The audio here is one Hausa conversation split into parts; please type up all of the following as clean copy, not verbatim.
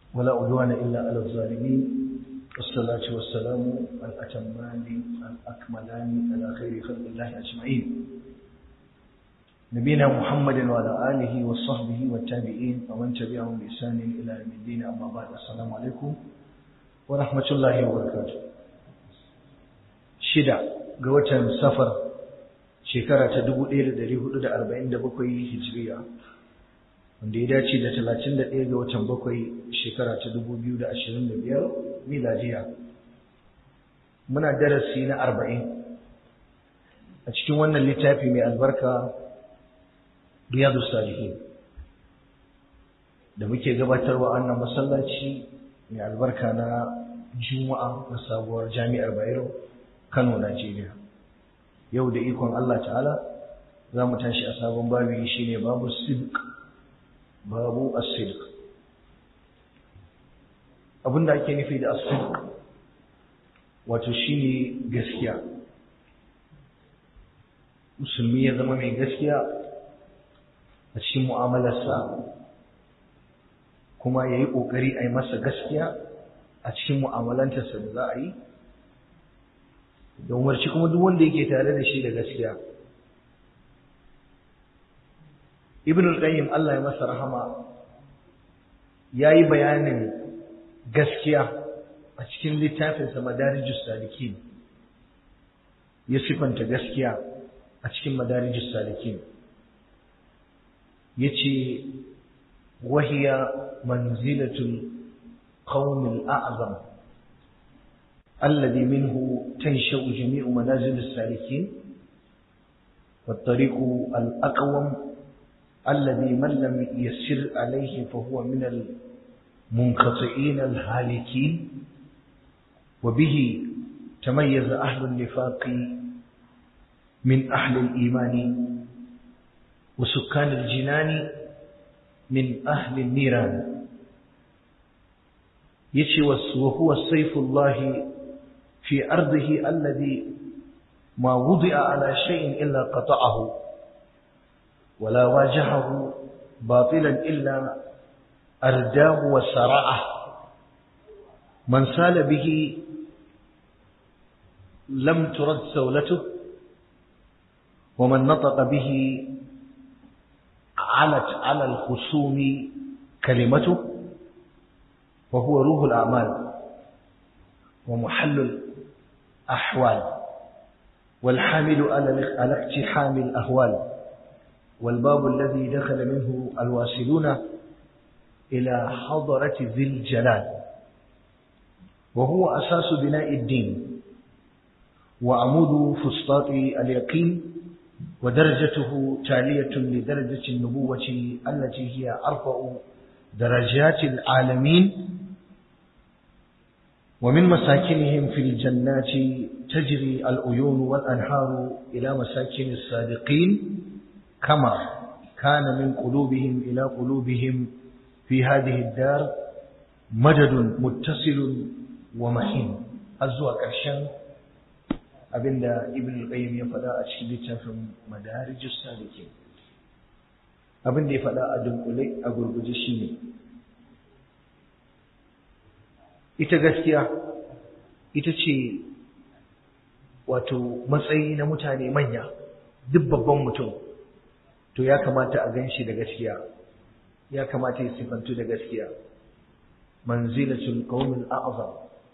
ولا عدوان إلا على الظالمين والصلاة والسلام الأتمان الأكملان على خير خلق الله أجمعين نبينا محمد وعلى آله وصحبه والتابعين ومن تبعهم بإحسان إلى يوم الدين أما بعد السلام عليكم ورحمة الله وبركاته شدة قوة سفر شكرة تدبو إلى دريه إلى 47 هجرية wanda ya dace da 31 ga watan 7 shekara ta 2025 miladiya muna darasi na 40 a cikin wannan littafi mai albarka Riyadus Salihin da muke gabatarwa annan masallaci mai albarka na Juma'a na sabuwar Jami'ar Bayero Kano Najeriya yau da ikon Allah ta'ala za mu tashi a sabon babi shine babu sidq babu as-sidq abinda ake nufi da as-sidq wato shine gaskiya musulmi ya zama mai gaskiya a cikin mu'amalarsa kuma yayi kokari a yi masa gaskiya a cikin mu'amalantarsa da za a yi don warci kuma duk wanda yake tare da shi da gaskiya Ibn al-Qayyim Allah ya masa rahama yayi bayanin gaskiya a cikin littafinsa Madarijus Salikin ya sifanta gaskiya a cikin Madarijus Salikin yace wahiya manzilatul qawm al-a'zam alladhi minhu tansha'u jami'u manazil as-salikin wat-tariq al-aqwam الذي من لم يسر عليه فهو من المنقطعين الهالكين وبه تميز أهل النفاق من أهل الإيمان وسكان الجنان من أهل النيران وهو سيف الله في أرضه الذي ما وضع على شيء إلا قطعه ولا واجهه باطلا إلا أرداه وسرعه من سال به لم ترد سولته ومن نطق به علت على الخصوم كلمته وهو روح الأعمال ومحل الأحوال والحامل على اقتحام الأهوال والباب الذي دخل منه الواصلون إلى حضرة ذي الجلال وهو أساس بناء الدين وعمود فسطاط اليقين ودرجته تالية لدرجة النبوة التي هي أرفع درجات العالمين ومن مساكنهم في الجنات تجري العيون والأنهار إلى مساكن الصادقين كما كان من قلوبهم إلى قلوبهم في هذه الدار مدد متصل ومحين أزوى كرشان abinda Ibn al-Qayyim ya faɗa a cikin littafin Madarijus Salikin abinda ya faɗa a dunkule a gurguje shine ita gaskiya ita ce wato matsayi na mutane manya duk babban mutum to ya kamata a ganshi da gaskiya ya kamata ya sifantu da gaskiya manzilatul qawmil a'zam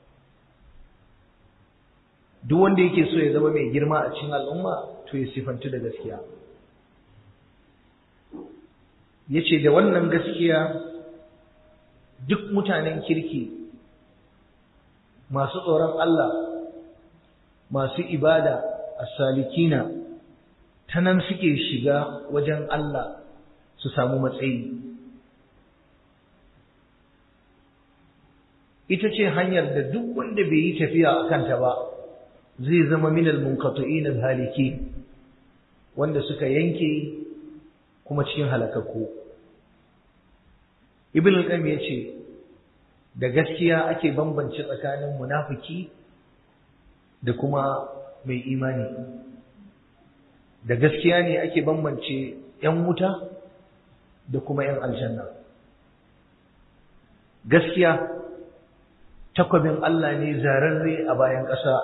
duk wanda yake so ya zama mai girma a cikin al'umma to ya sifantu da gaskiya yace da wannan gaskiya duk mutanen kirki masu tsoron Allah masu ibada as-salikina ta nan suke shiga wajen Allah su samu matsayi ita ce hanyar da duk wanda bai yi tafiya a kanta ba zai zama minal munqati'in al-haliki wanda suka yanke kuma cikin halakakku ibn al-qayyim yace da gaskiya ake bambance tsakanin munafiki da kuma mai imani da gaskiya ne ake bambance ‘yan wuta da kuma ‘yan aljanna. gaskiya takwabin Allah ne zararre a bayan ƙasa.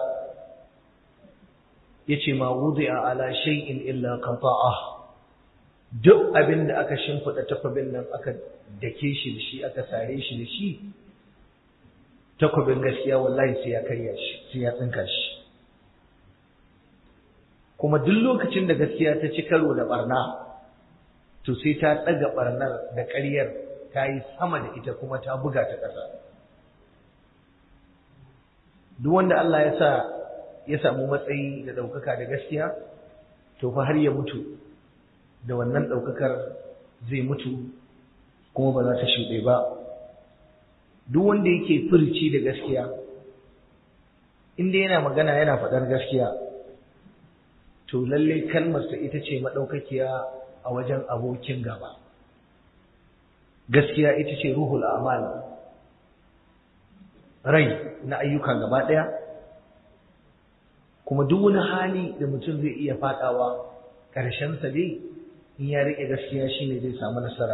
Yace ma wudi'a ala shay'in illa qata'ah, duk abin da aka shimfida takwabin nan aka dake shi da shi, aka sare shi da shi, takwabin gaskiya wallahi sai ya karya shi, sai ya tsinka shi. Kuma duk lokacin da gaskiya ta ci karo da barna, to sai ta ɗaga barnar da ƙaryar ta yi sama da ita kuma ta buga ta ƙasa. Duk wanda Allah ya sa ya samu matsayi da ɗaukaka da gaskiya, to fa har ya mutu da wannan ɗaukakar zai mutu kuma ba za ta shuɗe ba. Duk wanda yake furci da gaskiya, inda yana magana yana faɗar gaskiya, to lalle kalmarsa ita ce maɗaukakiya a wajen abokin gaba. Gaskiya ita ce ruhul a'mal, rai na ayyuka gaba ɗaya. Kuma duk wani hali da mutum zai iya faɗawa, ƙarshensa dai in ya riƙe gaskiya shine zai samu nasara.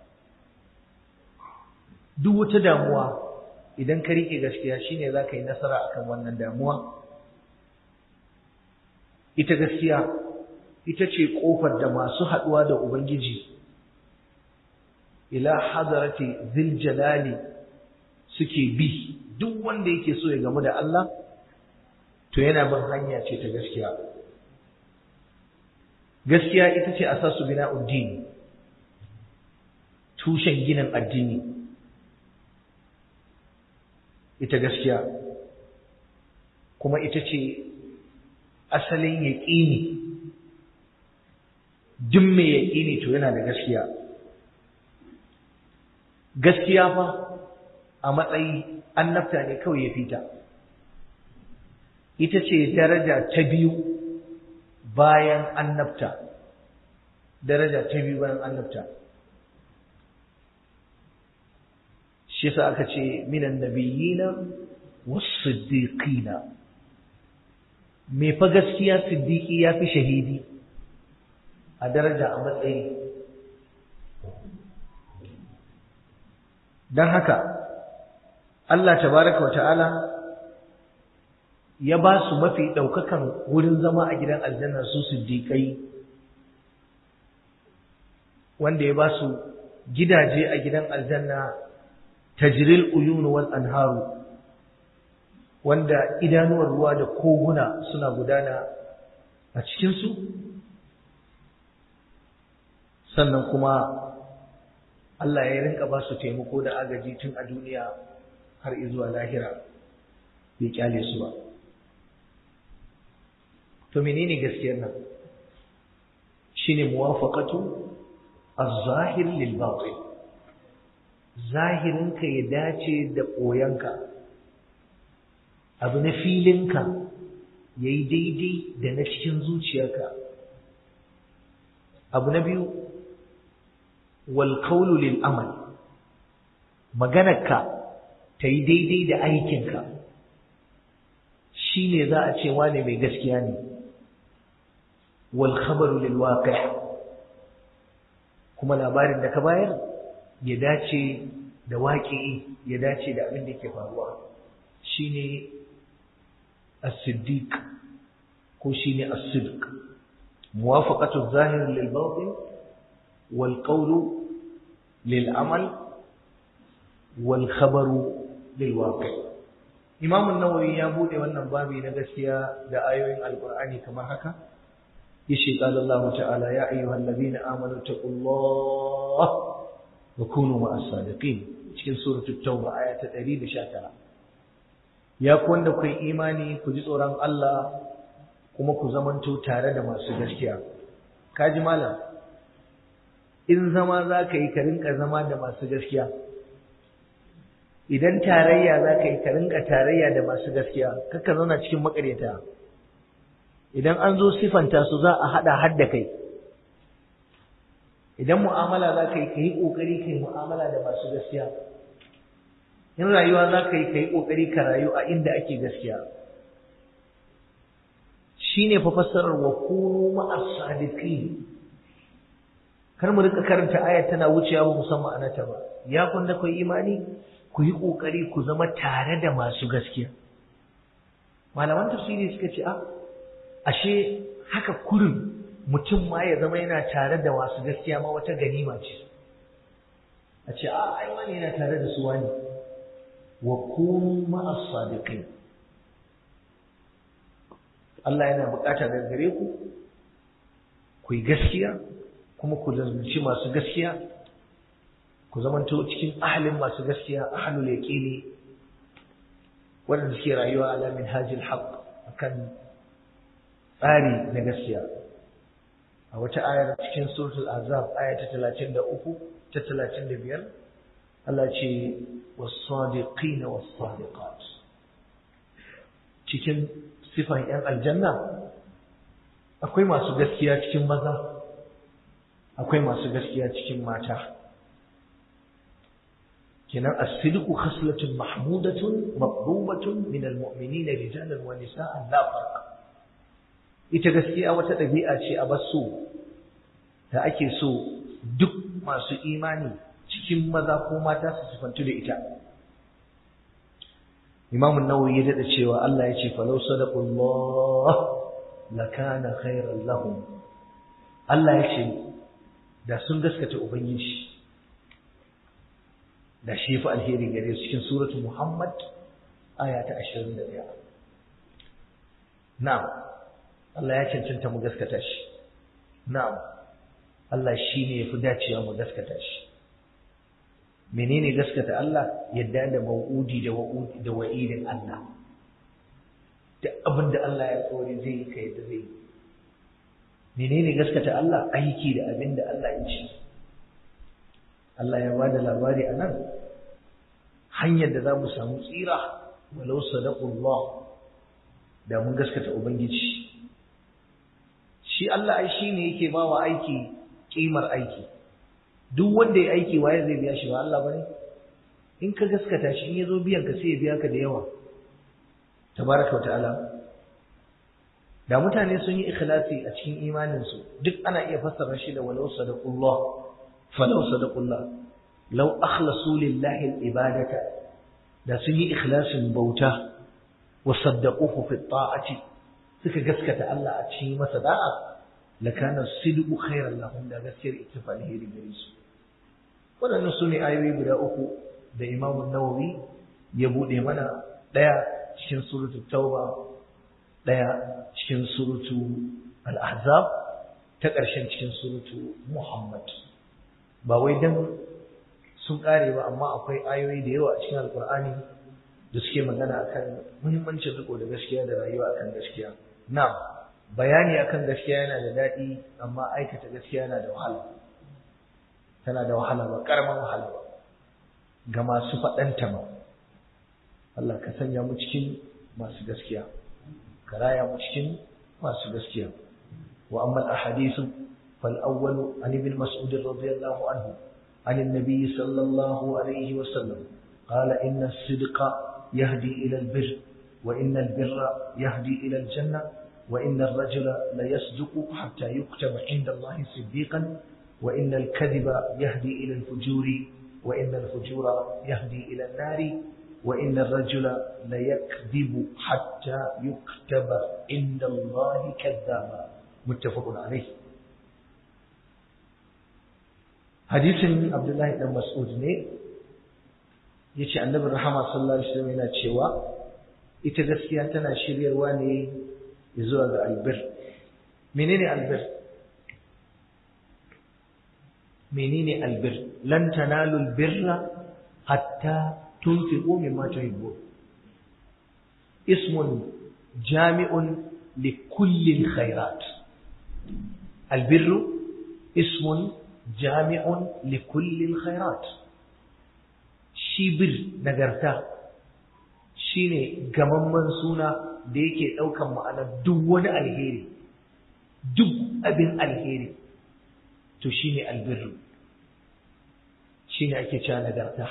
Duk wata damuwa idan ka riƙe gaskiya shine za ka yi nasara akan wannan damuwa. Ita gaskiya ita ce ƙofar da masu haɗuwa da Ubangiji ila hadarati zil jalali suke bi. Duk wanda yake so ya gamu da Allah, to yana bin hanya ce ta gaskiya. Gaskiya ita ce asasu bina'uddin, tushen ginin addini. Ita gaskiya kuma ita ce asalin yaƙini. Duk mai yaƙini to yana da gaskiya. Gaskiya fa a matsayi annabta ne kawai ya fita. Ita ce daraja ta biyu bayan annabta. Daraja ta biyu bayan annabta. Shi yasa aka ce minan nabiyina was-siddiqina. Me fa gaskiya siddiqi ya fi shahidi a daraja a matsayi. Don haka Allah tabaraka wa ta'ala ya ba su mafi ɗaukakan wurin zama a gidan aljanna, su siddiƙai, wanda ya ba su gidaje a gidan aljanna tajril uyunu wal anharu, wanda idanuwar ruwa da koguna suna gudana a cikinsu. Sannan kuma Allah ya rinka ba su taimako da agaji tun a duniya har izuwa lahira, bai kyale su ba. To menene gaskiyar nan? Shine muwafaqatu az-zahir lil batin. Zahirinka ya dace da koyanka, abu na filinka yayi daidai da na cikin zuciyarka. Abu na biyu, wal qawlu lil amal, maganarka ta yi daidai da aikinka, shine za a ce wane mai gaskiya ne. Wal khabaru lil waqi', kuma labarin da ka bayar ya dace da waƙi, ya dace da abin da ke faruwa, shine as-siddiq ko shine as-sidq. muwafaqatu az-zahir lil batin wal qawlu lil amal wal khabaru lil waqi'. Imam an-Nawawi ya bude wannan babi na gaskiya da ayoyin Alqur'ani kamar haka. Yace qala Allah ta'ala ya ayyuhal ladina amanu taqullaha wa kunu ma'as sadiqin, cikin suratul tauba aya ta 119. Ya ku wanda kai imani ku ji tsoron Allah kuma ku zamanto tare da masu gaskiya. Kaji malam, in zama za ka yi ka rinka zama da masu gaskiya. Idan tarayya za ka yi ka rinka tarayya da masu gaskiya, kakka zauna cikin makaryata. Idan an zo sifanta su za a haɗa har da kai. Idan mu'amala za ka yi ƙoƙari ka yi mu'amala da masu gaskiya. In rayuwa za ka yi ƙoƙari ka rayu a inda ake gaskiya. Shi ne fa fassarar wa kunu ma'as sadiqin. Kar mu rika karanta ayat tana wucewa ba musamman anata ba. Ya kun da kai imani ku yi ƙoƙari ku zama tare da masu gaskiya. Malaman tafsiri suka ce, ashe haka kurin mutum ma ya zama yana tare da masu gaskiya ma wata ganima ce. A ce, ai wani yana tare da su wani, wa kunu ma'as sadiqin. Allah yana buƙata daga gare ku yi gaskiya, kuma ku zalunci masu gaskiya, ku zamanto cikin ahalin masu gaskiya, ahlul yaqini, wanda suke rayuwa ala minhajil haqq, akan tsari na gaskiya. A wata ayar cikin suratul azab aya ta 33 ta 35 Allah ce was-sadiqin was-sadiqat. Cikin sifan yan aljanna akwai masu gaskiya cikin maza, akwai masu gaskiya cikin mata. kenan as-sidqu khaslatun mahmudatun maqrubatun min al-mu'minina rijalan wa nisa'an la farq. Ita gaskiya wata ɗabi'a ce a basu da ake so duk masu imani cikin maza ko mata su sifantu da ita. Imam an-Nawawi ya dada cewa Allah ya ce falau sadaqullah lakana khairan lahum. Allah ya ce da sun gaskata ubangiji da shi fa alheri gare su, cikin suratul Muhammad aya ta 21. Na'am, Allah ya cancanta mu gaskata shi. Na'am, Allah shi ne yafi dacewa mu gaskata shi. Menene gaskata Allah? Yadda da mau'udi da wa'idin Allah. Da abin da Allah ya tsori zai yi ka yadda zai yi. Menene gaskata Allah? Aiki da abin da Allah ya ce. Allah ya bada labari a nan hanyar da za mu samu tsira walau sadaqullah, da mun gaskata ubangiji. Shi Allah ai shi ne yake bawa aiki kimar aiki. Duk wanda ya aiki waye zai biya shi, ba Allah bane? In ka gaskata shi, in yazo biyan ka sai ya biya ka da yawa. Tabaraka wa ta'ala. Da mutane sun yi ikhlasi a cikin imanin su, duk ana iya fassara shi da walau sadaqullah. فلو صدقوا الله لو أخلصوا لله العبادة da sun yi ikhlasin bauta wa saddaquhu fi ta'ati, suka gaskata Allah a cikin masa da'a, lakana sidqu khairan lahum, da gaskiyar ita fa alheri gare su. Waɗannan su ne ayoyi guda uku da Imam an-Nawawi ya bude mana, ɗaya cikin suratul Tauba, ɗaya cikin suratul Al-Ahzab, ta ƙarshen cikin suratul Muhammad. Ba wai dan sun kare ba, amma akwai ayoyi da yawa a cikin alkur'ani da suke magana akan muhimmancin riko da gaskiya da rayuwa akan gaskiya. Na'am, bayani akan gaskiya yana da daɗi, amma aikata gaskiya yana da wahala. Tana da wahala, ba karaman wahala ba ga masu faɗanta ma. Allah ka sanya mu cikin masu gaskiya, ka raya mu cikin masu gaskiya. Wa amma al-ahadithu فالأول عن ابن مسعود رضي الله عنه عن النبي صلى الله عليه وسلم قال إن الصدق يهدي إلى البر، وإن البر يهدي إلى الجنة، وإن الرجل ليصدق حتى يكتب عند الله صديقا، وإن الكذب يهدي إلى الفجور، وإن الفجور يهدي إلى النار، وإن الرجل ليكذب حتى يكتب عند الله كذابا. متفق عليه. hadisin Abdullahi dan Mas'ud ne yace Annabi Rahama sallallahu alaihi wasallam yana cewa ita gaskiya tana shiryarwa ne zuwa ga albir. Menene albir? Menene albir? Lan tanalu albirra hatta tunfiqu mimma tuhibbun. Ismun jami'un likulli alkhairat. Albirru ismun jami'un likullil khairat. Shi bir, nagarta, shine gamamman suna da yake ɗaukan ma'anar duk wani alheri, duk abin alheri, to shine albirru, shine ake cewa nagarta.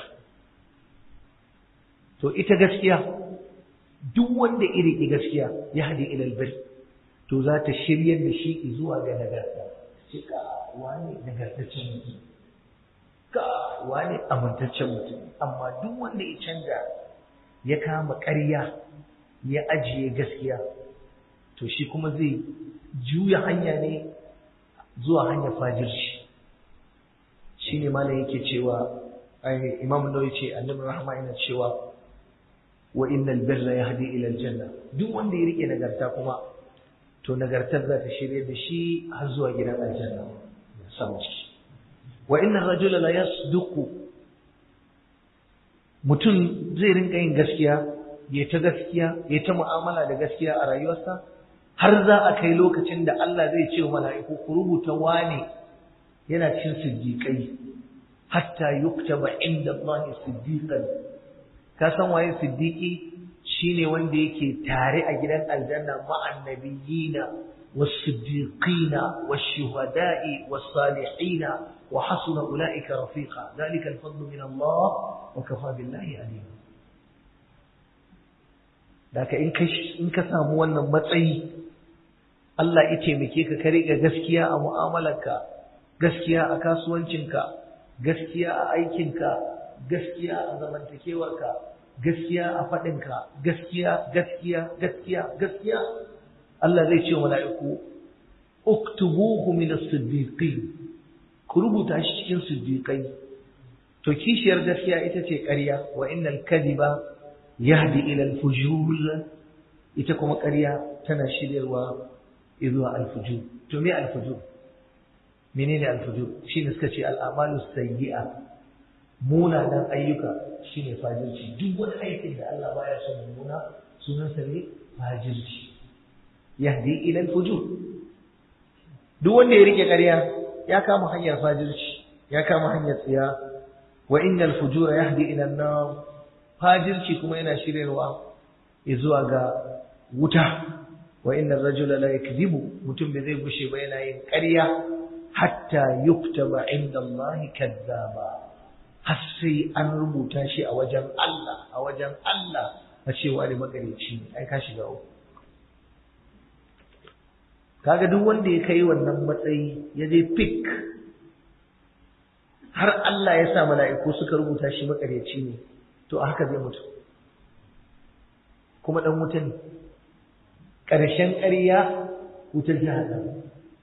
To ita gaskiya, duk wanda iri gaskiya ya hadi ilal bir, to za ta shiryar da shi zuwa ga nagarta. Wani nagartaccen mutum, ka wani amintaccen mutum, amma duk wanda ya canja ya kama ƙarya ya ajiye gaskiya, to shi kuma zai juya hanya ne zuwa hanyar fajirci. Shi ne malam yake cewa, Imam Nawawi ce, Annabi Rahama yana cewa, wa innal birra yahdi ila aljanna. Duk wanda ya rike nagarta kuma, to nagartar za ta shirye da shi har zuwa gidan aljanna. Samu ciki. Wa inna rajula la yasduqu. Mutum zai rinka yin gaskiya, ya ta gaskiya, ya ta mu'amala da gaskiya a rayuwarsa, har za a kai lokacin da Allah zai ce wa mala'iku ku rubuta wane yana cikin siddiƙai, hatta yuktaba inda Allah siddiqan. Ka san waye siddiqi? Shine wanda yake tare a gidan aljanna ma'an nabiyina was-siddiqina wash-shuhada'i was-salihina wa hasuna ulaika rafiqa. Dhalika al-fadlu min Allah wa kafa billahi alima. Daka in ka samu wannan matsayi, Allah ya taimake ka ka riƙe gaskiya a mu'amalarka, gaskiya a kasuwancinka, gaskiya a aikinka, gaskiya a zamantakewarka, gaskiya a faɗinka, gaskiya. Allah zai ce wa mala'iku, uktubuhu min as-siddiqin, ku rubuta shi cikin siddiqai. To kishiyar gaskiya ita ce ƙarya, wa innal kadhiba yahdi ila al-fujur, ita kuma ƙarya tana shiryarwa zuwa al-fujur. To me al-fujur? Menene al-fujur? Shine suka ce al-amalu sayyi'a, munanan ayyuka shine fajirci. Duk wani aikin da Allah baya son muna sunan sa ne fajirci. Yahdi ila al-fujur. Duk wanda ya rike ƙarya ya kama hanyar fajirci, ya kama hanyar tsiya. Wa innal fujura yahdi ila an-nar. Fajirci kuma yana shiryarwa zuwa ga wuta. Wa innar rajula la yakzibu, mutum bai zai gushe ba yana yin ƙarya hatta yuktaba inda Allah kazzaba, har sai an rubuta shi a wajen Allah a cewa da magareci ne. Ai ka shiga uku. Kaga duk wanda ya kai wannan matsayi ya je fik har Allah ya sa mala'iku suka rubuta shi magareci ne, to a haka zai mutu kuma dan wutan. Ƙarshen ƙarya wutar jahannama.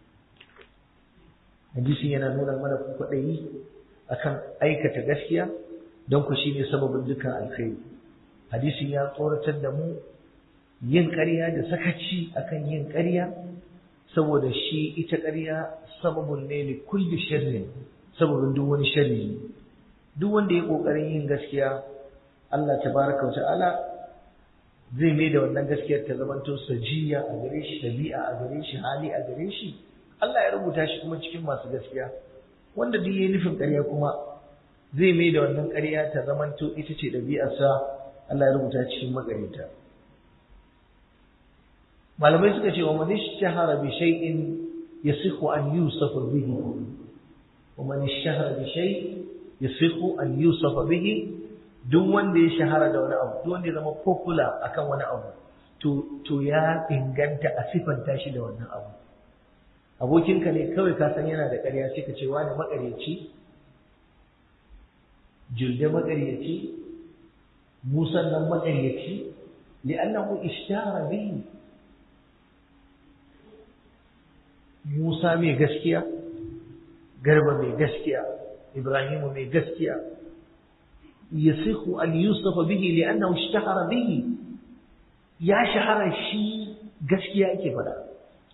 Hadisin yana nuna mana kwaɗayi akan aikata gaskiya don ku shine sababin dukkan alkhairi. Hadisin ya tsoratar da mu yin ƙarya da sakaci akan yin ƙarya, saboda shi ita ƙarya sababun ne li kulli sharrin, sababin duk wani sharri. Duk wanda ya ƙoƙarin yin gaskiya, Allah tabaraka wa ta'ala zai mai da wannan gaskiyar ta zamanto sajiya a gare shi, dabi'a a gare shi, hali a gare shi. Allah ya rubuta shi kuma cikin masu gaskiya. Wanda duk yayi nufin ƙarya kuma zai mai da wannan ƙarya ta zamanto ita ce dabi'arsa. Allah ya rubuta cikin magarita. Malamai suka ce wa man ishtahara bi shay'in yasihu an yusafa bihi, wa man ishtahara bi shay'in yasihu an yusafa bihi. Duk wanda ya shahara da wani abu, duk wanda ya zama popular akan wani abu, to ya inganta a sifanta shi da wannan abu. Abokinka ne kawai ka san yana da ƙarya, sai ka ce wani maƙaryaci, Julde maƙaryaci, Musa nan maƙaryaci, li'annahu ishtahara bihi. Musa mai gaskiya, Garba mai gaskiya, Ibrahimu mai gaskiya. يصح أن يوصف به لأنه اشتهر به. يا شهر الشيء gaskiya yake fada.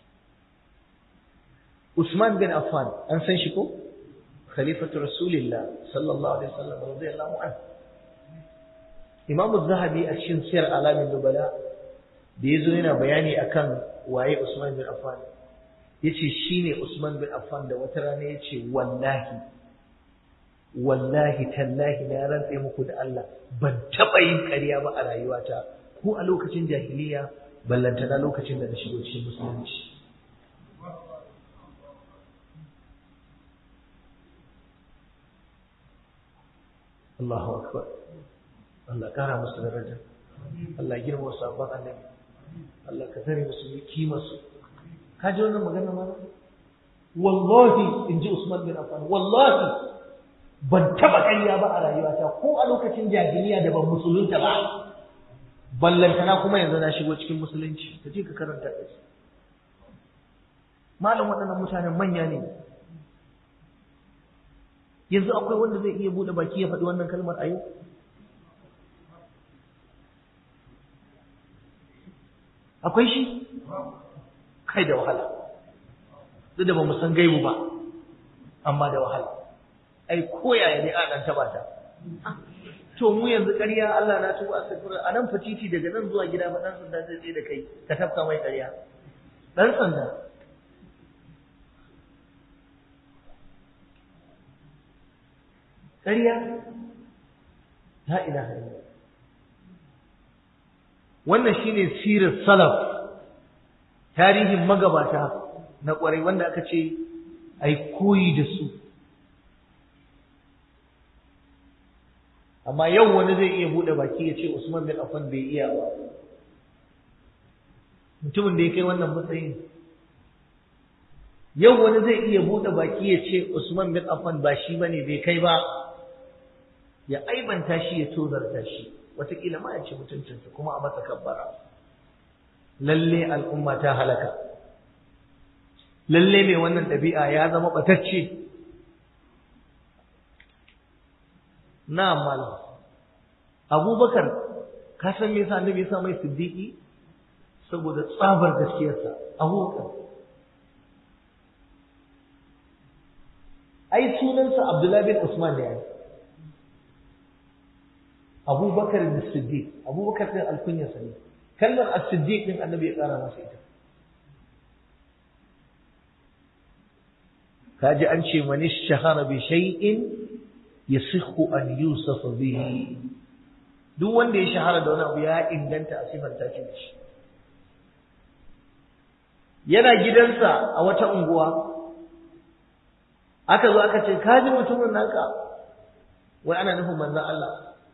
Usman bin Affan an san shi ko? Khalifatu Rasulillah sallallahu alaihi wasallam radiyallahu anhu. Imam Az-Zahabi a cikin Siyar Alamin Nubala da yazo yana bayani akan waye Usman bin Affan, yace shine Usman bin Affan da wata rana yace wallahi tallahi na rantse muku da Allah ban taɓa yin ƙarya ba a rayuwata, ko a lokacin jahiliya ballantana lokacin da na shigo cikin musulunci. Allahu akbar. Allah kara musu daraja, Allah girma wasu sabon annabi, Allah ka tare musu kimarsu. Ka ji wannan magana ma? Wallahi in ji Usman bin Affan, wallahi ban taba ƙarya ba a rayuwata ko a lokacin jahiliya da ban musulunta ba ballantana kuma yanzu na shigo cikin musulunci ka je ka karanta da su malam waɗannan mutanen manya ne yanzu akwai wanda zai iya buɗe baki ya faɗi wannan kalmar a yau akwai shi kai da wahala duk da ba mu san gaibu ba amma da wahala ai koyaya ne a dan taba ta to mu yanzu ƙarya Allah na tuba astaghfir a nan fatiti daga nan zuwa gida ba dan sanda zai tsaye da kai ka tafka mai ƙarya dan sanda ƙarya la ilaha illallah wannan shine sirar salaf tarihin magabata na ƙwarai wanda aka ce ai koyi da su amma yau wani zai iya bude baki ya ce Usman bin Affan bai iya ba mutumin da ya kai wannan matsayin yau wani zai iya bude baki ya ce Usman bin Affan ba shi bane bai kai ba ya aibanta shi ya tozarta shi wataƙila ma ya ce mutuncinsa kuma a masa kabbara lalle al'umma ta halaka lalle mai wannan ɗabi'a ya zama ɓatacce na malam abubakar ka san me yasa annabi ya sa mai siddiqi saboda tsabar gaskiyarsa abubakar ai sunansa abdullahi bin usman ne abubakar bin siddiq abubakar din alkunyarsa ne kalmar as-siddiq din annabi ya kara masa ita kaji an ce man shahara bi shay'in yasihu an yusafa bihi duk wanda ya shahara da wani abu ya inganta a sifanta shi da shi yana gidansa a wata unguwa aka zo aka ce kaji mutumin naka wai ana nufin manzon Allah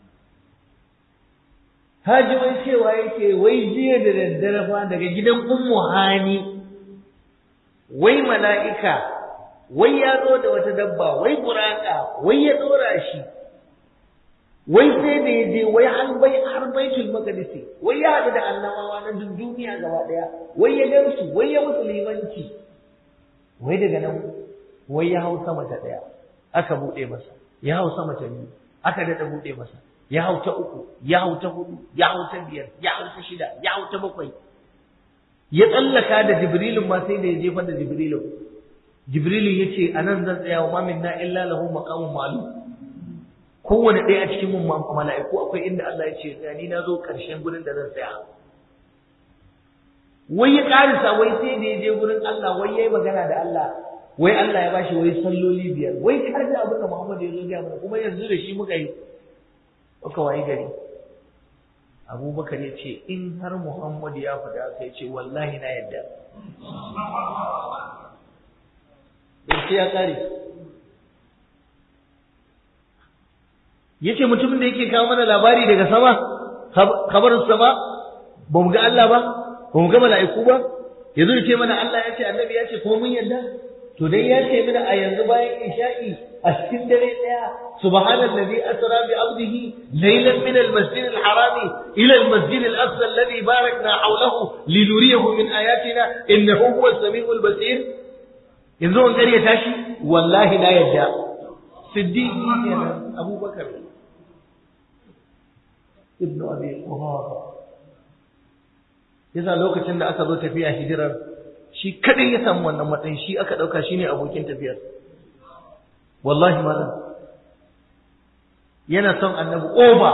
haji wai cewa yake wai jiya da daddare fa daga gidan ummu hani wai mala'ika wai ya zo da wata dabba wai buraka wai ya dora shi wai sai da yaje wai har baitul maqdis wai ya haɗu da annabawa na duniya gaba daya wai ya gamsu wai ya musulmanci wai daga nan wai ya hau sama ta daya aka bude masa ya hau sama ta biyu aka dada bude masa ya hau ta uku ya hau ta hudu ya hau ta biyar ya hau ta shida ya hau ta bakwai ya tsallaka da jibrilun ma sai da ya jefa da jibrilun jibrilu yace anan zan tsaya wa mamin na illa lahu maqamun ma'lum kowanne ɗaya a cikin mun mala'iku akwai inda Allah ya ce ni na zo ƙarshen gurin da zan tsaya wai ya karisa wai sai da ya je gurin Allah wai yayi magana da Allah wai Allah ya bashi wai salloli biyar wai ka ji abin da Muhammad ya zo ya mana kuma yanzu da shi muka yi aka wayi gari Abubakar ya ce in har Muhammad ya faɗa sai ce wallahi na yadda sai ya kare yace mutumin da yake kawo mana labari daga sama kabarin sama ba mu ga Allah ba ba mu ga mala'iku ba yazo yace mana Allah ya ce annabi ya ce ko mun yarda to dai ya ce mana a yanzu bayan isha'i a cikin dare daya subhanallazi asra bi abdihi laylan min al-masjid al-harami ila al-masjid al-aqsa alladhi barakna hawlahu linuriyahu min ayatina innahu huwa as-sami'ul basir yanzu an kariya tashi wallahi na yadda siddiqi kenan abubakar ibn abi quhafa yasa lokacin da aka zo tafiya hijirar shi kadai ya samu wannan matsayin shi aka dauka shine abokin tafiyar wallahi malam yana son annabi oba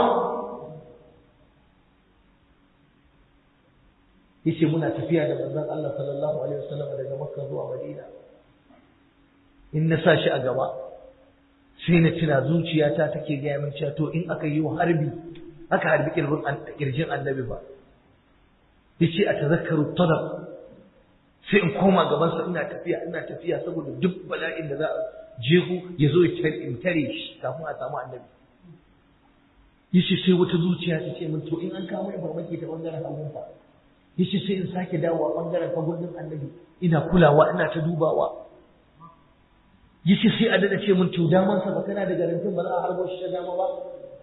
yace muna tafiya da manzon Allah sallallahu alaihi wasallam daga Makka zuwa Madina in na sa shi a gaba sai na tuna zuciyata take gaya min cewa to in aka yi harbi aka harbi kirjin annabi ba yace a tazakkaru talab sai in koma gaban sa ina tafiya saboda duk bala'in da za a jehu ya zo ya tare shi kafin a samu annabi yace sai wata zuciya ta ce min to in an kawo mai farmaki ta bangaren hagun fa yace sai in sake dawowa bangaren hagun din annabi ina kulawa ina ta dubawa yace sai a dada ce mun to daman sa ba kana da garantin ba za a harbo shi ta dama ba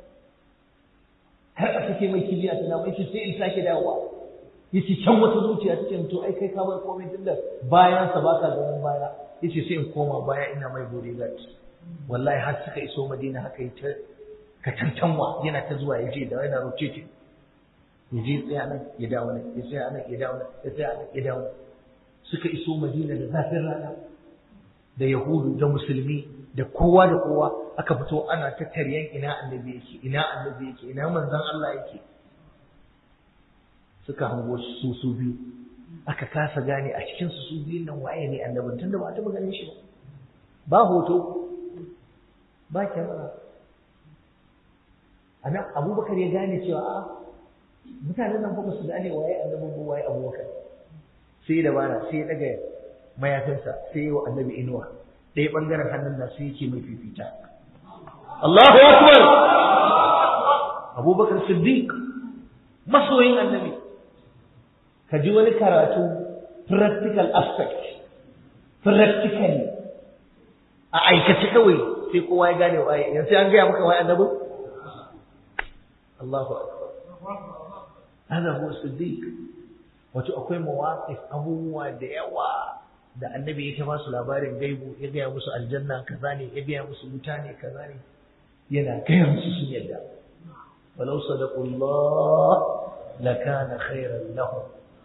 har aka ce mai kibiya ta dama yace sai in sake dawowa yace can wata zuciya ta ce to ai kai ka bar komai tunda bayan sa baka ganin baya yace sai in koma baya ina mai bodyguard wallahi har suka iso Madina haka yi ta ka tantanwa yana ta zuwa yaje da yana rotating yaje tsaya nan ya dawo nan ya tsaya nan ya dawo nan ya tsaya nan ya dawo suka iso Madina da zafin rana da Yahudu da Musulmi da kowa aka fito ana ta taryan ina annabi yake ina manzon Allah yake suka hango su biyu aka kasa gane a cikin su biyun nan waye ne annabin tunda ba a taɓa ganin shi ba hoto ba kyamara anan Abubakar ya gane cewa a mutanen nan ba su gane waye annabin ba waye Abubakar sai da bana sai ya daga mayafinsa sai yi wa annabi inuwa ɗaya ɓangaren hannun da sai yake mai fifita Allahu Akbar Abubakar Siddiq masoyin annabi ka ji wani karatu practical aspect practically a aikace kawai sai kowa ya gane waye yanzu an gaya maka waye annabi Allahu Akbar hada huwa Siddiq wato akwai mawaqif abubuwa da yawa da annabi ya ba su labarin gaibu ya gaya musu aljanna kaza ne ya gaya musu wuta ne kaza ne yana gaya musu sun yadda walau sadaqullah lakana khairan lahum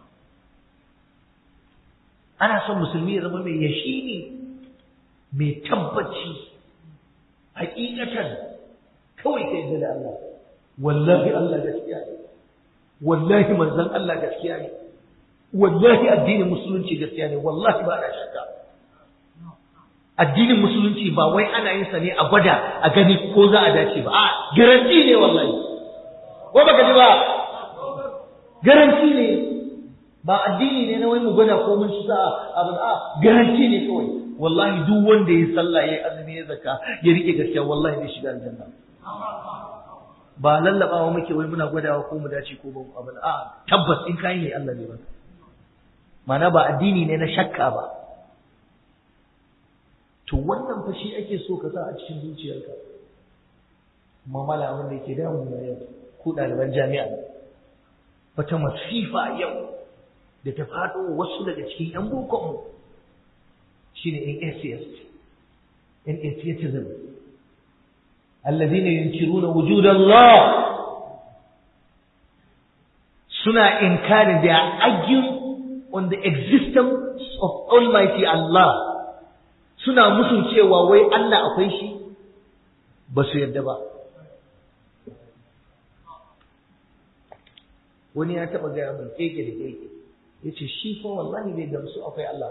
ana son musulmi ya zama mai yashini mai tabbaci hakikatan kawai kai da Allah wallahi Allah gaskiya ne wallahi manzon Allah gaskiya ne wallahi addinin musulunci gaskiya ne wallahi ba na shakka addinin musulunci ba wai ana yin sa ne a gwada a gani ko za a dace ba a garanti ne wallahi ko baka ji ba garanti ne ba addini ne na wai mu gwada ko mun sa abin a garanti ne kawai wallahi duk wanda ya sallah ya azumi ya zakka ya rike gaskiya wallahi zai shiga aljanna ba lallabawa muke wai muna gwadawa ko mu dace ko ba abin a tabbas in kai ne Allah ne ba mana ba addini ne na shakka ba to wannan fa shi ake so ka sa a cikin zuciyarka mamala abin da yake damu na yau ko ɗaliban jami'a wata masifa yau da ta faɗo wasu daga cikin ƴan bokonmu shine in atheist in atheism alladhina yunkiruna wujud Allah suna inkarin da arguing on the existence of Almighty Allah suna musun cewa wai Allah akwai shi ba su yarda ba wani ya taba gaya min keke da keke yace shi fa wallahi bai gamsu akwai Allah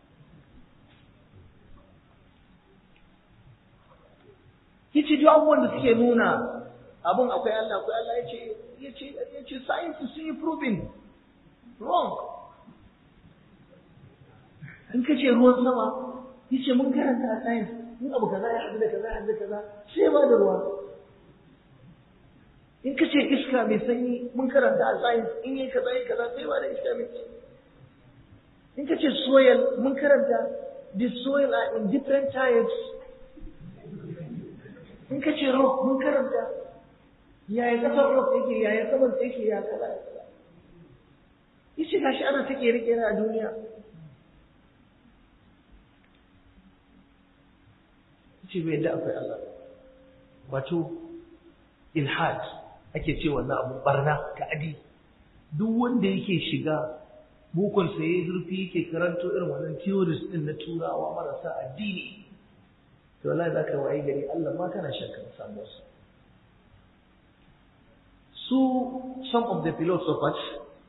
yace duk abubuwan da suke nuna abun akwai Allah yace science sun yi proving wrong in ka ce ruwan sama yace mun karanta a science in abu kaza ya haɗu da kaza ya haɗu da kaza sai ba da ruwa in ka ce iska mai sanyi mun karanta a science in yi kaza ya kaza sai ba da iska mai sanyi in ka ce soil mun karanta the soil are in different types in ka ce rock mun karanta yaya kasar rock yake yaya saman yake ya kaza ya kaza yace gashi ana take rike a duniya ce bai yadda akwai Allah wato ilhad ake ce wannan abu barna ta'adi duk wanda yake shiga bukon sa yayi zurfi yake karanto irin wannan theories din na turawa marasa addini to wallahi zaka wayi gari Allah ma kana shakka samu su some of the philosophers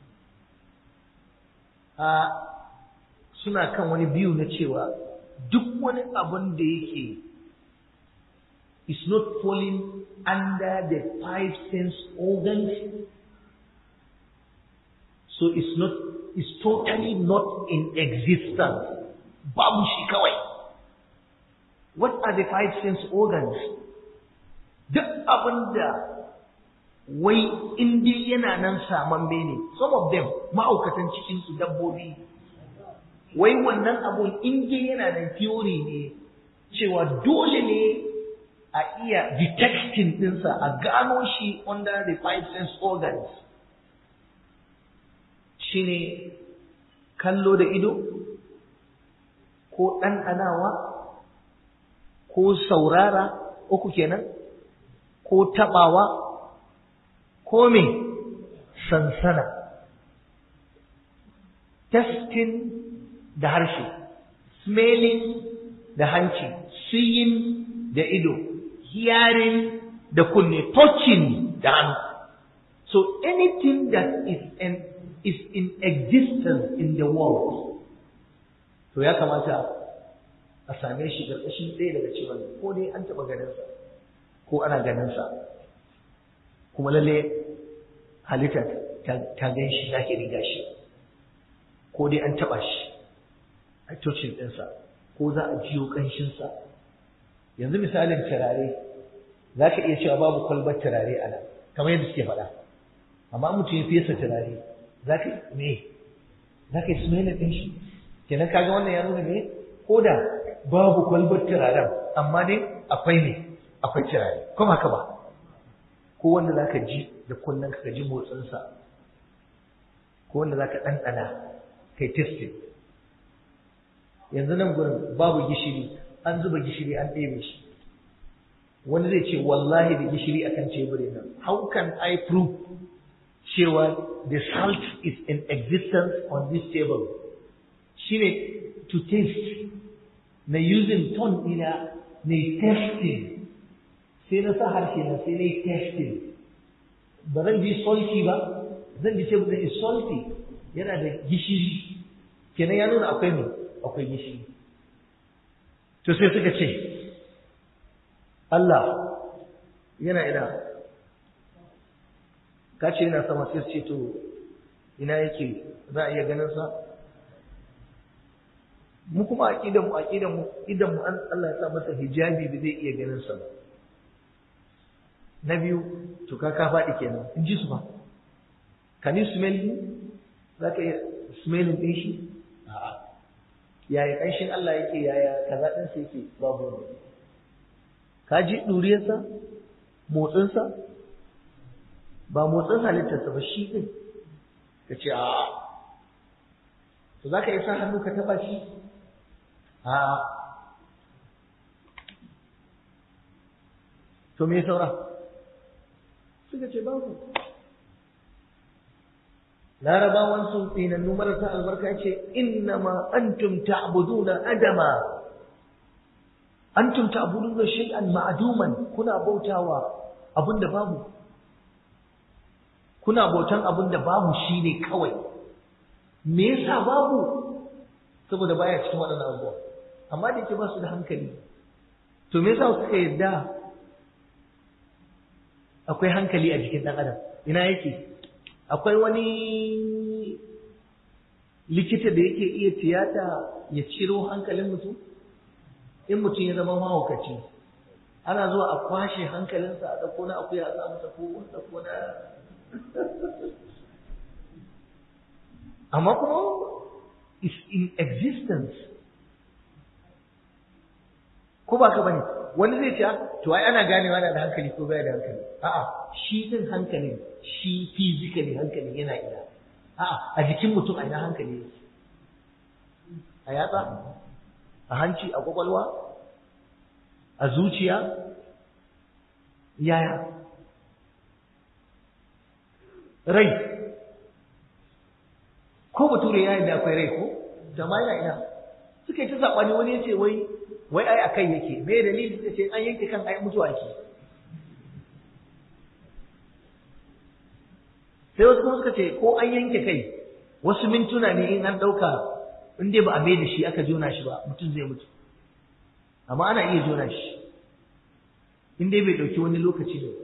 suna kan wani biyu na cewa duk wani abun da yake is not falling under the five sense organs, so it's totally not in existence. Babu shi kawai. What are the five sense organs? Duk abinda wai indi yana nan saman bene, some of them ma'aukatan cikin su dabbobi. Wai wannan abun indi yana nan theory ne cewa dole ne a iya detecting ɗinsa, a gano shi under the five sense organs. Shi ne kallo da ido, ko ɗanɗanawa, ko saurara, uku kenan, ko taɓawa, ko me sansana. Tasting da harshe, smelling da hanci, seeing da ido, hearing da kunne, touching da hannu. So anything that is in existence in the world, to ya kamata a same shi ƙarƙashin ɗaya daga cikin ko dai an taɓa ganinsa ko ana ganinsa, kuma lalle halitta ta gan shi zahiri gashi, ko dai an taɓa shi a touching ɗinsa, ko za a jiyo ƙanshinsa. Yanzu misalin turare, za ka iya cewa babu kwalbar turare a nan, kamar yadda suke faɗa. Amma mutum ya fesa turare, za ka yi smelling ɗin shi. Kenan kaga wannan ya nuna ne, ko da babu kwalbar turaren, amma dai akwai turare, kuma haka ba. Ko wanda za ka ji da kunnen ka ji motsinsa, ko wanda za ka ɗanɗana, kai testing. Yanzu nan gurin babu gishiri, an zuba gishiri an ɗebe shi. Wani zai ce wallahi da gishiri akan teburin nan. How can I prove cewa the salt is in existence on this table? Shine to taste, na using tongue ɗina na testing. Sai na sa harshe na sai na yi testing. Ba zan ji salty ba, zan ji table is salty, yana da gishiri. Kenan ya nuna akwai gishiri. To sai suka ce, Allah yana ina, ka ce yana sama, sai ce to ina yake, za a iya ganin sa? Mu kuma aqidan mu Allah ya sa masa hijabi da zai iya ganin sa. Na biyu, to ka faɗi kenan, in ji su ba. Can you smell him? Za ka iya smelling ɗin shi? A'a. Yaya ƙanshin Allah yake, yaya kaza ɗinsa yake, babu wani. Ka ji ɗuriyarsa, motsinsa, ba motsin halittarsa ba shi ɗin. Ka ce a'a. To za ka iya sa hannu ka taɓa shi? A'a. To me saura? Suka ce babu. Larabawan sun tsinannu marasa albarka ce innama antum ta'buduna adama, antum ta'buduna shay'an ma'duman, kuna bautawa abinda babu, kuna bautan abinda babu shine kawai. Me yasa babu? Saboda baya cikin waɗannan abubuwa. Amma da yake ba su da hankali, to me yasa suka yarda akwai hankali a jikin ɗan adam? Ina yake? Akwai wani likita da yake iya tiyata ya ciro hankalin mutum? In mutum ya zama mahaukaci, ana zuwa a kwashe hankalinsa a ɗauko na akuya a sa masa ko a ɗauko na amma kuma is in existence. Ko ba ka bane? Wani zai ce to ai ana ganewa da hankali ko baya da hankali. A'a, shi din hankalin, shi physically hankalin yana ina. A'a, a jikin mutum a ina hankali yake. A yatsa, a hanci, a kwakwalwa, a zuciya, yaya? Rai. Ko bature ya yadda akwai rai ko? Jama'a yana ina. Suka yi ta saɓani, wani ya ce wai ai a kai yake, me dalili da ce an yanke kan ai mutuwa ke. Sai wasu kuma suka ce ko an yanke kai, wasu mintuna ne in an ɗauka, in dai ba a mai da shi aka jona shi ba, mutum zai mutu. Amma ana iya jona shi, in dai bai ɗauki wani lokaci ne.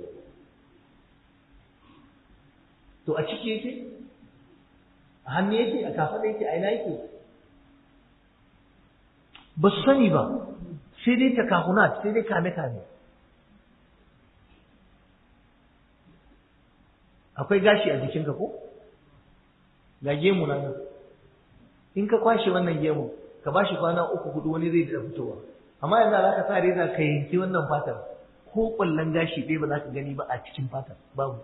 To a ciki yake, a hannu yake, a kafaɗa yake, a ina yake. Ba su sani ba, sai dai takahunat, sai dai kame-kame. Akwai gashi a jikinka ko? Ga gemu nan. In ka kwashe wannan gemu, ka ba shi kwana 3-4 wani zai da fitowa. amma yanzu za ka sa reza ka yanki wannan fatar ko ƙwallon gashi ɗaya ba za ka gani ba a cikin fatar babu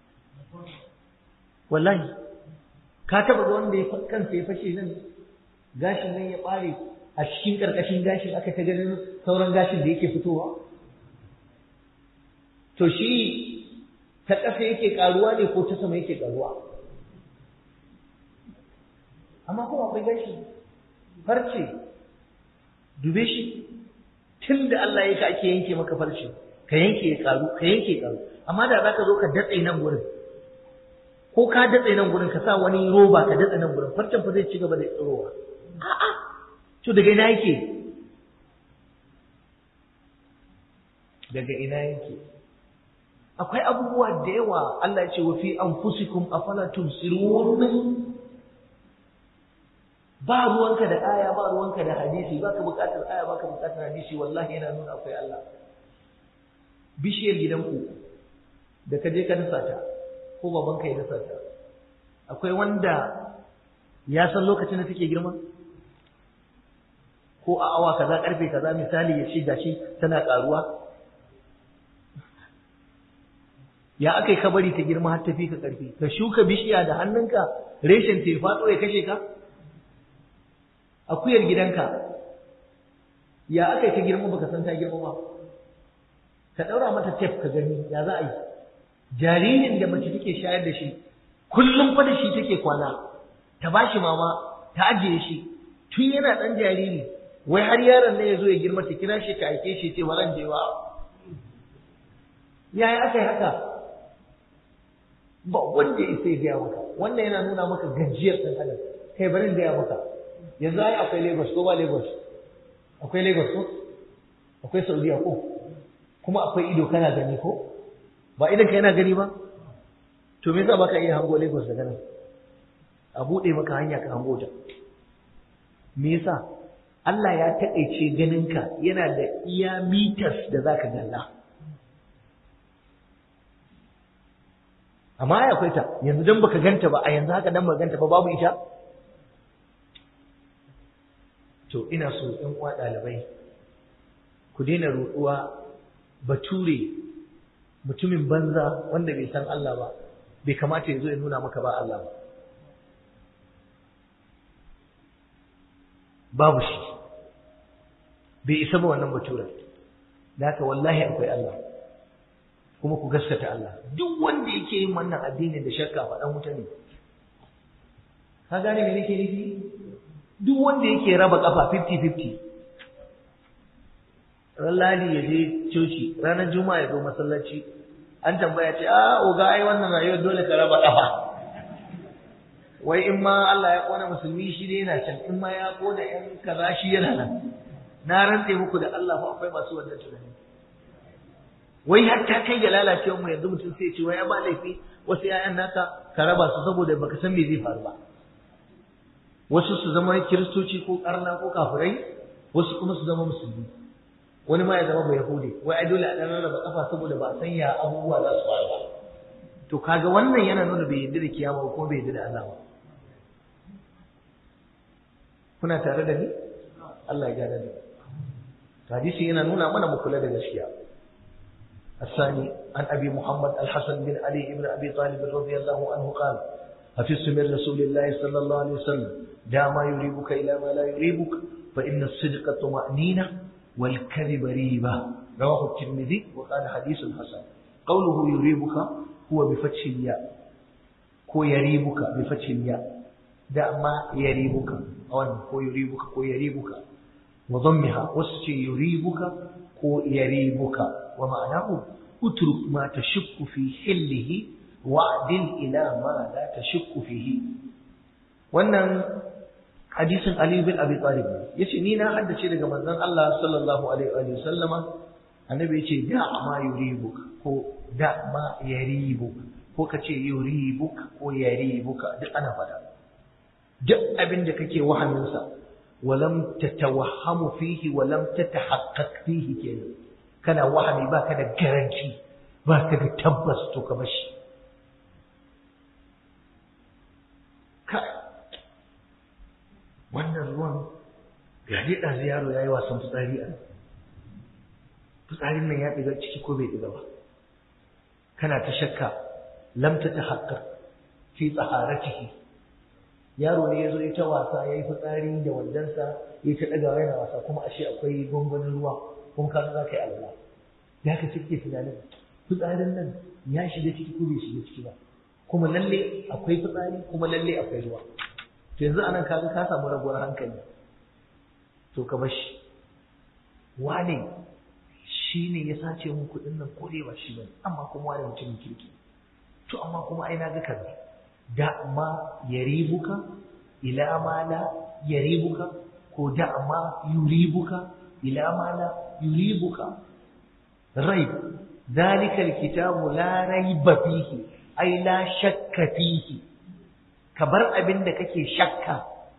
wallahi ka taba ga wanda ya kansa ya fashe nan gashin nan ya ɓare a cikin ƙarƙashin gashin aka ta ganin sauran gashin da yake fitowa to shi ta ƙasa yake ƙaruwa ne ko ta sama yake ƙaruwa amma kuma akwai gashi farce dube shi tun da Allah ya ka ake yanke maka farce ka yanke ya ƙaru ka yanke ya ƙaru amma da za ka zo ka datse nan gurin ko ka datse nan gurin ka sa wani roba ka datse nan gurin farcen fa zai ci gaba da tsirowa a'a to daga ina yake akwai abubuwa da yawa Allah ya ce wa fi anfusikum afala tumsirun ba ruwanka da aya ba ruwanka da hadisi baka bukatar aya baka bukatar hadisi wallahi yana nuna akwai Allah bishiyar gidanku da ka je ka dasa ta ko babanka ya dasa ta akwai wanda ya san lokacin da take girma ko a awa kaza karfe kaza misali ya ce gashi tana karuwa ya akai ka bari ta girma har tafi ka karfi ka shuka bishiya da hannunka reshen ta faɗo ya kashe ka akuyar gidanka ya akai ta girma baka san ta girma ba ka daura mata tape ka gani ya za a yi jaririn da mace take shayar da shi kullum fa da shi take kwana ta bashi mama ta ajiye shi tun yana dan jariri wai har yaron ne ya zo ya girma ta kira shi ta aike shi ce waran jewa yaya aka yi haka ba wanda ya sai gaya maka wannan yana nuna maka gajiyar ɗan adam kai bari gaya maka yanzu ai akwai Lagos ko ba Lagos akwai Lagos ko akwai Saudiya ko kuma akwai ido kana gani ko ba idan ka yana gani ba to me yasa baka iya hango Lagos daga nan a bude maka hanya ka hango ta me yasa Allah ya taƙaice ganinka yana da iya meters da zaka galla amma ai akwai ta yanzu dan baka ganta ba a yanzu haka dan baka ganta ba babu ita to ina so ɗan uwa ɗalibai ku daina ruɗuwa bature mutumin banza wanda bai san Allah ba bai kamata ya zo ya nuna maka ba Allah ba babu shi bai isa ba wannan baturen da haka wallahi akwai Allah kuma ku gaskata Allah duk wanda yake yin wannan addinin da shakka fa dan wuta ne ka gane me nake nufi duk wanda yake raba kafa 50-50 ran ladi ya je coci ranar juma'a ya zo masallaci an tambaya ce oga ai wannan rayuwar dole ka raba kafa wai in ma Allah ya kona musulmi shi ne yana can in ma ya kona yan kaza shi yana nan na rantse muku da Allah fa akwai masu wannan tunani wai har ta kai ga lalacewar mu yanzu mutum sai ya ce wai ya ba laifi wasu ƴaƴan naka ka raba su saboda baka san me zai faru ba wasu su zama kiristoci ko karna ko kafirai wasu kuma su zama musulmi wani ma ya zama bai yahudi wai ai dole a dan rarraba kafa saboda ba san ya abubuwa za su faru ba to kaga wannan yana nuna bai yarda da kiyama ko bai yarda da Allah ba kuna tare da ni Allah ya gane ni hadisi yana nuna mana mu kula da gaskiya الثاني عن أبي محمد الحسن بن علي بن أبي طالب رضي الله عنه قال حفظت من رسول الله صلى الله عليه وسلم دع ما يريبك إلى ما لا يريبك فإن الصدق طمأنينة والكذب ريبة رواه الترمذي وقال حديث حسن قوله يريبك هو بفتح الياء هو يريبك بفتح الياء دع ما يريبك أو هو يريبك هو يريبك وضمها وسجي يريبك هو يريبك ومعناه اترك ما تشك في حله wa'dil ila ma la tashukku fihi wannan hadisin Ali bin Abi Talib yace ni na haddace daga manzon Allah sallallahu alaihi wa sallama annabi yace da ma yuribuk ko da ma yaribuk ko kace yuribuk ko yaribuk duk ana fada duk abin da kake wahamin sa walam tatawahhamu fihi walam tatahaqqaq fihi kenan kana wahami baka da garanti baka da tabbas to ka bashi wannan ruwan ga dai ɗazu yaro ya yi wasan fitsari a fitsarin nan ya ɗiga ciki ko bai ɗiga ba kana ta shakka lam ta tahaqqaq fi taharatihi yaro ne yazo ya ta wasa yayi fitsari da wandansa ya ta daga yana wasa kuma ashe akwai gongonin ruwa kuma ka za ka yi alwala ya ka cike tunanin fitsarin nan ya shiga ciki ko bai shiga ciki ba kuma lalle akwai fitsari kuma lalle akwai ruwa to yanzu anan kaga ka samu rabuwar hankali to ka bashi wane shi ne ya sace mun kuɗin nan ko dai ba shi bane amma kuma wani mutumin kirki to amma kuma ai na ga kaza da ma yaribuka ila ma la yaribuka ko da ma yuribuka ila ma la yuribuka raib dalika alkitabu la raiba fihi ai la shakka fihi ka bar abin da kake shakka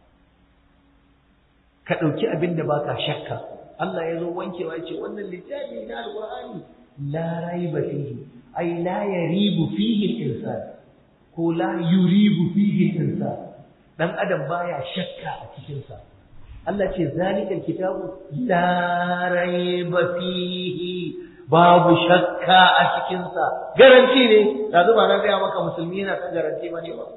ka dauki abin da baka shakka Allah ya zo wankewa ce wannan littafi na alqur'ani la raiba fihi ai la yaribu fihi al-insan ko la yuribu fihi al-insan dan adam baya shakka a cikin sa Allah ce zalikal kitabu la raiba fihi babu shakka a cikin sa garanti ne da zuba na ga maka musulmi yana kan garanti ba ne ba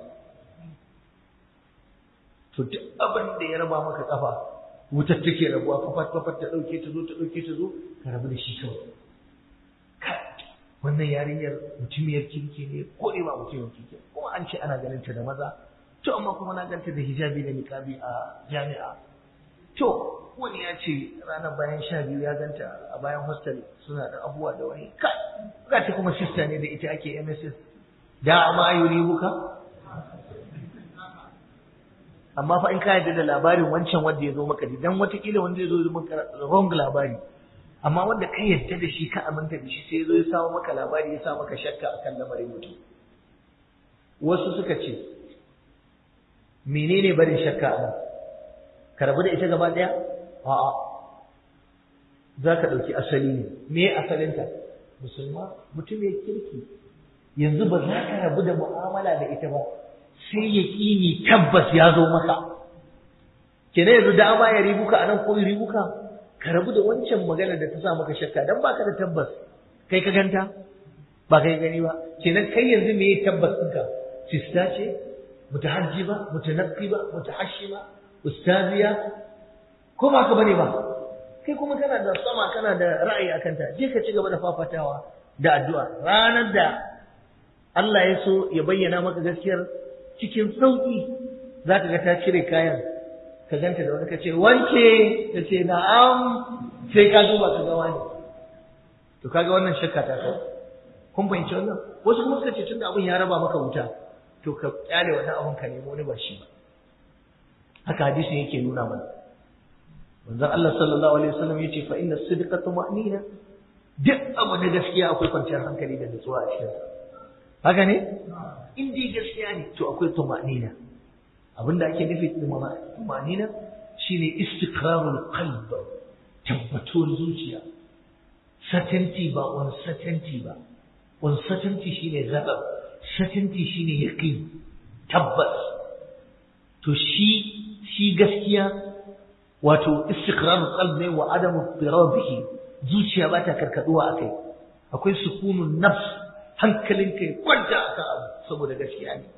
to duk abin da ya raba maka kafa wutar take rabuwa fafat ta dauke ta zo ka rabu da shi kawai wannan yarinyar mutumiyar kirki ne ko ba mutumiyar kirki kuma an ce ana ganin ta da maza to amma kuma na ganta da hijabi da niqabi a jami'a to wani ya ce ranar bayan 12 ya ganta a bayan hostel suna da abuwa da wani ga ta kuma sister ne da ita ake MSS da ma yuribuka amma fa in ka yarda da labarin wancan wanda ya zo maka dan watakila wanda ya zo maka wrong labari amma wanda ka yarda da shi ka aminta da shi sai ya zo ya samu maka labari ya sa maka shakka akan lamarin mutum wasu suka ce menene barin shakka a nan ka rabu da ita gaba daya a'a za ka ɗauki asali ne me asalinta musulma mutum ya kirki yanzu ba za ka rabu da mu'amala da ita ba sai ya ƙini tabbas ya zo maka kenan yanzu da ba ya ribuka a nan ko ribuka ka rabu da wancan magana da ta sa maka shakka dan baka da tabbas kai ka ganta ba kai gani ba kenan kai yanzu me ya tabbas ɗinka sista ce mutahajjiba mutanaqqiba mutahashima ustaziya ko ba ka bane ba kai kuma kana da sama kana da ra'ayi akan ta je ka ci gaba da fafatawa da addu'a ranar da Allah ya so ya bayyana maka gaskiyar cikin sauki za ka ga ta cire kayan ka ganta da wani ka ce wance ta ce na'am sai ka duba ka ga wani to kaga wannan shakka ta kai kun fahimci wannan wasu kuma suka ce tunda abin ya raba maka wuta to ka kyale wannan abin ka nemo wani ba shi ba haka hadisin yake nuna mana manzon Allah sallallahu alaihi wasallam yace fa inna sidqa tuma'nina duk abu da gaskiya akwai kwanciyar hankali da nutsuwa a cikin sa haka ne in dai gaskiya ne to akwai tuma'nina abinda ake nufi da tuma'nina shine istiqrarul qalb tabbatuwar zuciya certainty ba uncertainty ba uncertainty shine ghadab certainty shine yaqin tabbas to shi gaskiya wato istiqrarul qalb ne wa adamu tirabihi zuciya ba ta karkaduwa akai akwai sukunun nafs hankalinka ya kwanta akan abu saboda gaskiya ne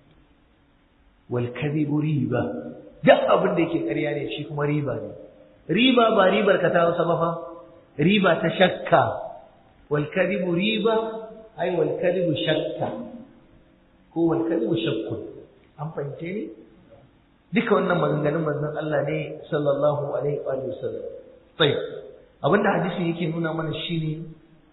wal kadhibu riba duk abin da yake ƙarya ne shi kuma riba ne riba ba ribar ka ta wasa ba fa riba ta shakka wal kadhibu riba ai wal kadhibu shakka ko wal kadhibu shakkun an fahimce ne duka wannan maganganun manzon Allah ne sallallahu alaihi wa sallam tayyib abinda hadisi yake nuna mana shine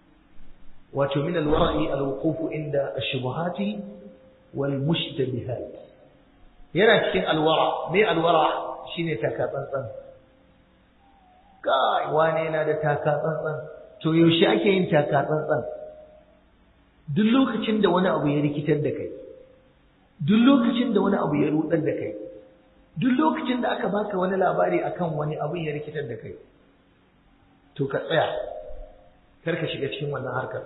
wato min alwara'i alwuquf inda ash-shubuhati wal mushtabihat yana cikin alwara me alwara shine taka tsantsan kai wane yana da taka tsantsan to yaushe ake yin taka tsantsan duk lokacin da wani abu ya rikitar da kai duk lokacin da wani abu ya rudar da kai duk lokacin da aka baka wani labari akan wani abin ya rikitar da kai to ka tsaya kar ka shiga cikin wannan harkar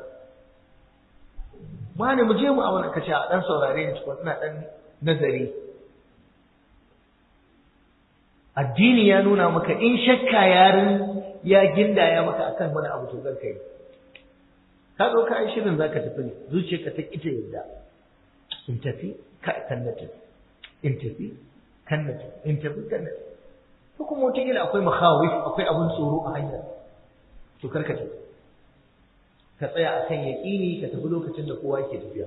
wani mu je mu a wani kace a dan saurare ni tukun ina dan nazari addini ya nuna maka in shakka ya gindaya maka akan wani abu to zan kai ka zo ka yi shirin zaka tafi ne zuciyarka ta kita yadda in tafi kan na tafi in tafi kan na tafi in tafi kan na tafi ko kuma wata kila akwai makhawif akwai abun tsoro a hanyar to karka tafi ka tsaya akan yaqini ka tafi lokacin da kowa yake tafiya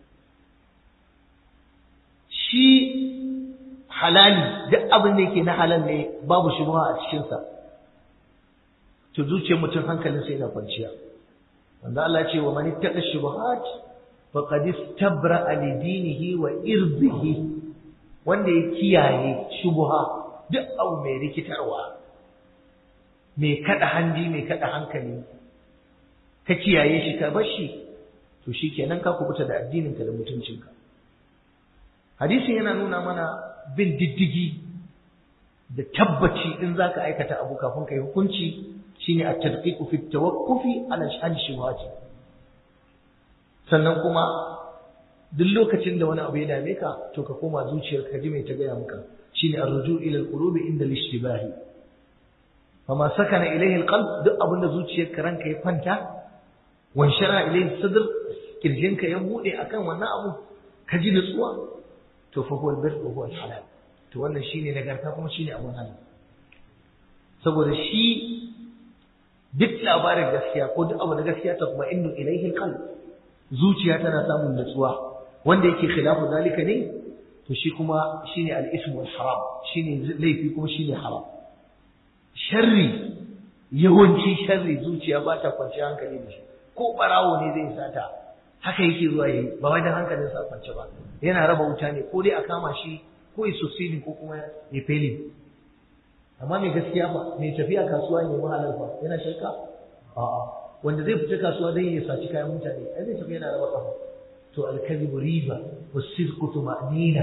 shi halali duk abin da yake na halal ne babu shubha a cikin sa to zuciyar mutum hankalinsa yana kwanciya wanda Allah ce wa man ittaqa shubuhat faqad istabra'a li dinihi wa irdihi wanda ya kiyaye shubha duk abu mai rikitarwa mai kada hanji mai kada hankali ka kiyaye shi ka bar shi to shikenan ka kubuta da addininka da mutuncinka hadisin yana nuna mana bin diddigi da tabbaci in zaka aikata abu kafin kai hukunci shine at-tadqiq fi at-tawaqquf ala al-shubuhat sannan kuma duk lokacin da wani abu ya dame ka to ka koma zuciyarka ka ji mai ta gaya maka shine ar-ruju' ila al-qulub inda al-ishtibah fama sakana ilayhi al-qalb duk abin da zuciyarka ranka ya kwanta wan shara ilayhi sadr kirjinka ya bude akan wannan abu ka ji nutsuwa to fa huwa al-birr wa huwa al-halal to wannan shine nagarta kuma shine abun halal saboda shi duk labarin gaskiya ko duk abu da gaskiya ta kuma innu ilaihi alqalb zuciya tana samun nutsuwa wanda yake khilafu zalika ne to shi kuma shine al-ism wal haram shine laifi kuma shine haram sharri yawanci sharri zuciya ba ta kwanci hankali da shi ko barawo ne zai sata haka yake zuwa yayi ba wai dan hankalin sa kwance ba yana raba wuta ne ko dai a kama shi ko ya succeed ko kuma ya failing amma mai gaskiya ba mai tafiya kasuwa ne ba halal ba yana shakka a'a wanda zai fita kasuwa dan ya saci kayan mutane ai zai tafi yana raba kafa to al-kadhib riba was-sidqu tuma'nina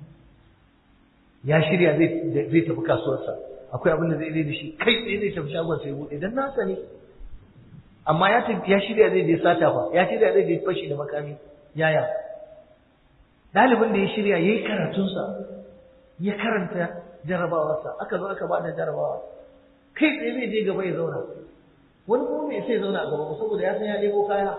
ya shirya zai tafi kasuwarsa akwai abin da zai yi da shi kai tsaye zai tafi shagon sai bude dan nasa ne amma ya shirya zai je sata fa ya shirya zai je fashi da makami yaya dalibin da ya shirya yayi karatunsa ya karanta jarabawarsa aka zo aka bada jarabawa kai tsaye zai je gaba ya zauna wani kuma mai sai zauna a gaba saboda ya san ya ɗebo kaya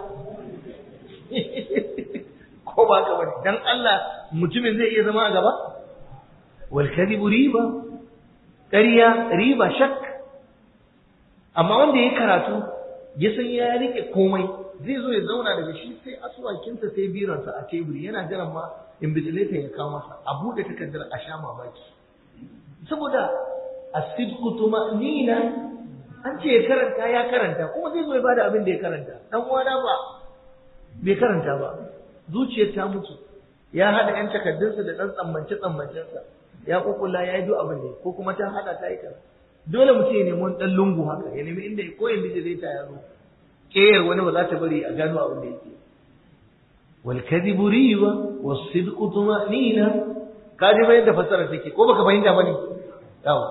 ko ba ka wani dan Allah mutumin zai iya zama a gaba wal kadhibu riba ƙarya riba shak amma wanda ya karatu ya san ya rike komai zai zo ya zauna daga shi sai asuwakinsa sai biransa a teburi yana jiran ma invigilator ya kawo masa a buɗe takardar a sha mamaki saboda as-sidqu tuma'nina an ce ya karanta kuma zai zo ya bada abin da ya karanta dan uwana ba bai karanta ba zuciyar ta mutu ya hada yan takaddunsa da dan tsammancensa ya kokulla ya yi duk abin ne ko kuma ta hada ta yi kaza dole mutum ya nemi wani dan lungu haka ya nemi inda ko inda zai ta yaro keyar wani ba za ta bari a gano abin da yake wal kadhibu riba was sidqu tuma'nina kaji bayan da fasara take ko baka fahimta bane yawa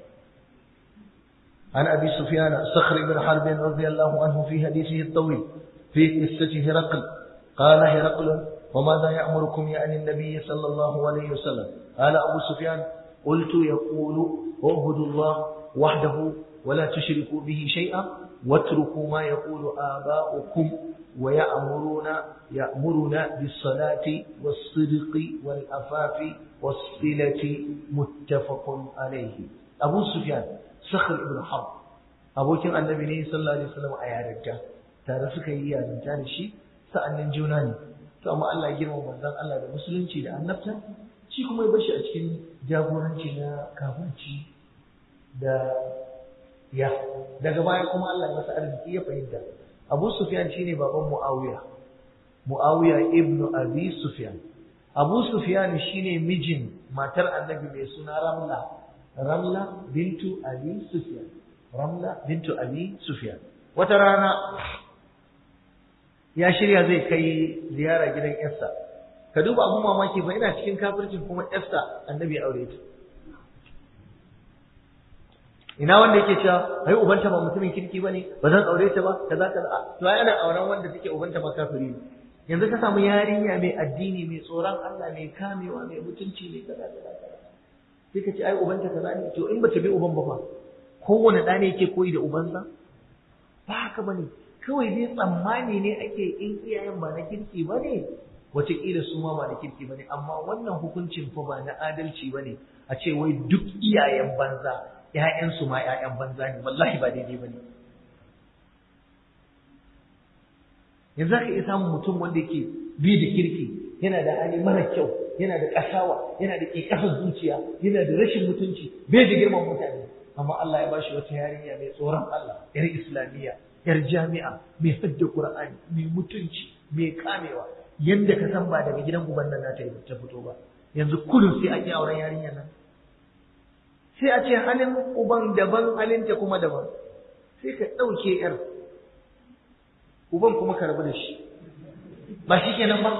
عن أبي سفيان صخر بن حرب رضي الله عنه في حديثه الطويل في قصة هرقل قال هرقل وماذا يأمركم يعني النبي صلى الله عليه وسلم قال أبو سفيان قلت يقول اعبدوا الله وحده ولا تشركوا به شيئا واتركوا ما يقول آباؤكم ويأمرنا بالصلاة والصدق والعفاف والصلة متفق عليه أبو سفيان Sakhar ibn Harb abokin annabi ne sallallahu alaihi wasallam a yarinta tare suka yi yarinta da shi sa'annin juna ne to amma Allah ya girma manzon Allah da musulunci da annabta shi kuma ya bashi a cikin jagoranci na kafirci da daga baya kuma Allah ya masa arziki ya fahimta Abu Sufyan shine baban Muawiya ibn Abi Sufyan Abu Sufyan shine mijin matar annabi mai suna Ramla bintu Abi Sufyan wata rana ya shirya zai kai ziyara gidan yarsa ka duba abun mamaki fa ina cikin kafircin kuma yarsa annabi aure ta ina wanda yake cewa ai ubanta ba mutumin kirki bane ba zan aure ta ba kaza to ai ana auren wanda take ubanta ba kafiri ne yanzu ka samu yarinya mai addini mai tsoron Allah mai kamewa mai mutunci mai kaza sai ka ce ai ubanta kaza ne, to in bata bi uban ba fa kowane ɗa ne yake koyi da ubansa? Ba haka bane, kawai dai tsammani ne ake in iyayen ba na kirki ba ne, wataƙila su ma ba na kirki ba ne, amma wannan hukuncin fa ba na adalci ba ne a ce wai duk iyayen banza ‘ya'yansu ma ‘ya'yan banza ne, wallahi ba daidai ba ne. Yanzu za ka iya samun mutum wanda yake bi da kirki, yana da hali mara kyau, yana da ƙasawa, yana da ƙiƙasar zuciya, yana da rashin mutunci, bai da girman mutane, amma Allah ya bashi wata yarinya mai tsoron Allah, ‘yar Islamiyya, ‘yar jami'a, mai hadda Qur'ani, mai mutunci, mai kamewa, yanda ka san ba daga gidan uban nan ta fito ba. Yanzu kullum sai a ƙi auren yarinyar nan. Sai a ce halin uban daban, halinta kuma daban. Sai ka ɗauke ‘yar, uban kuma ka rabu da shi. Ba shi kenan ba?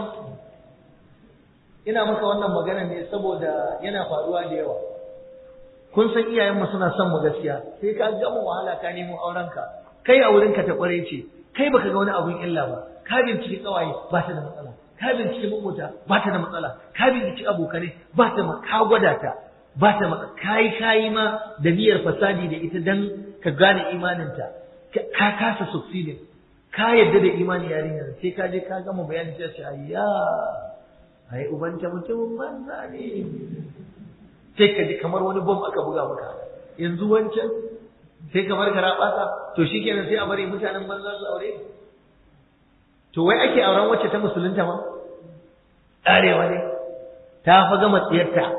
Ina maka wannan magana ne saboda yana faruwa da yawa. Kun san iyayenmu suna son mu gaskiya, sai ka gama wahala ka nemo aurenka. Kai a wurinka ta ƙware ce, kai baka ga wani abun illa ba, ka binciki ƙawaye ba ta da matsala, ka binciki mamota ba ta da matsala, ka binciki abokanai ba ta ka gwada ta. Ba ta maka kayi ma da niyyar fasadi da ita dan ka gane imaninta, ka kasa succeeding, ka yadda da imani yarinyar, sai ka je ka gama bayani sai ce ayya ai ubanta mutumin banza ne, sai ka ji kamar wani bom aka buga maka. Yanzu wancan sai kamar ka rabata, to shikenan sai a bari mutanen banza su aure. To wai ake auren wacce ta musulunta ma arewa ne, ta fa gama tsiyarta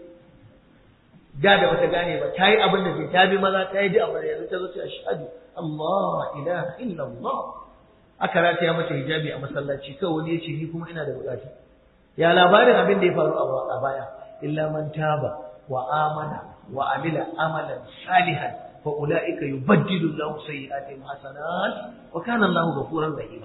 da bata gane ba, ta yi abin da ta bi maza, ta yi ji abin da yanzu ta zo ta ashhadu Allah ilaha illallah, aka rataya mata hijabi a masallaci, kawai wani ya ce ni kuma ina da bukata. Ya labarin abin da ya faru a baya, illa man taba wa amana wa amila amalan salihan fa ulaika yubaddilu Allahu sayyi'atihim hasanat wa kana Allahu ghafurur rahim.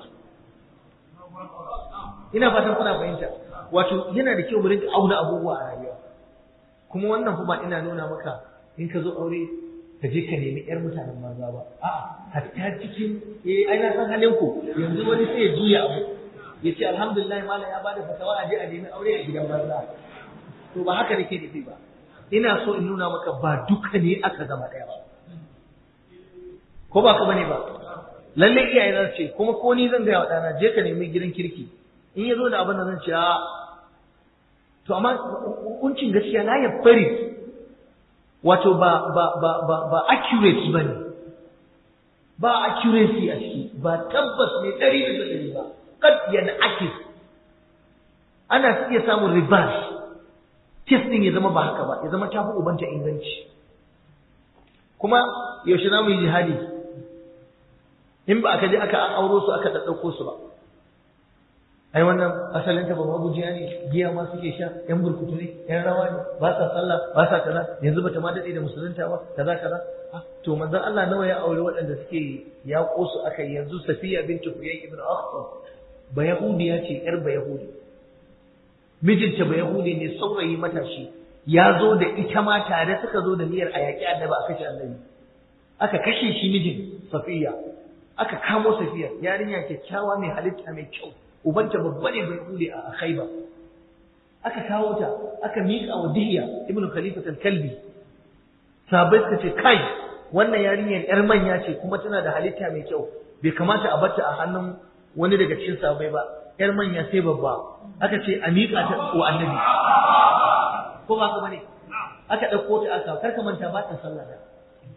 Ina fatan kuna fahimta. Wato yana da kyau mu rinka auna abubuwa a rayuwa. Kuma wannan kuma ina nuna maka in ka zo aure ka je ka nemi ƴar mutanen banza ba. A'a, hatta cikin ai na san halin ku. Yanzu wani sai ya juya abu. Ya ce alhamdulillah malam ya bada fatawa a je a nemi aure a gidan banza. To ba haka nake nufi ba. Ina so in nuna maka ba duka ne aka zama ɗaya ba. Ko ba ka bane ba? Lalle iyaye za su ce kuma ko ni zan gaya wa ɗana je ka nemi gidan kirki. In ya zo da abin da zan ce a to amma hukuncin gaskiya na ya fari wato ba accurate bane, ba accuracy a ciki, ba tabbas ne 100% ba, kad yana akis. Ana iya samun reverse, test din ya zama ba haka ba, ya zama tafi ubanta inganci. Kuma yaushe za mu yi jihadi in ba aka je aka auro su aka ɗaɗɗauko su ba. Ai wannan asalin ta ba magujiya ne, giya ma suke sha, yan burkutu ne, yan rawa ne, ba sa sallah, ba sa kaza, yanzu bata ma dade da musulunta ba, kaza kaza. To manzon Allah nawa ya aure waɗanda suke yaƙo su aka yanzu Safiya bintu Huyay ibn Akhtab ba Yahudiya ce, yar ba Yahudi. Mijinta ba Yahudi ne, saurayi matashi, ya zo da ita ma tare suka zo da niyyar a yaƙi annabi a kashe annabi. Aka kashe shi mijin Safiya, aka kamo Safiya, yarinya kyakkyawa mai halitta mai kyau. Ubanta babba ne bai kule a Khaiba. Aka kawo ta, aka miƙa wa Dihya ibn Khalifat al-Kalbi. Sahabbai suka ce kai wannan yarinyar yar manya ce kuma tana da halitta mai kyau. Bai kamata a barta a hannun wani daga cikin sahabbai ba. Yar manya sai babba. Aka ce a miƙa ta wa Annabi. Ko ba ka bane? Aka ɗauko ta aka karka manta ba ta sallah da.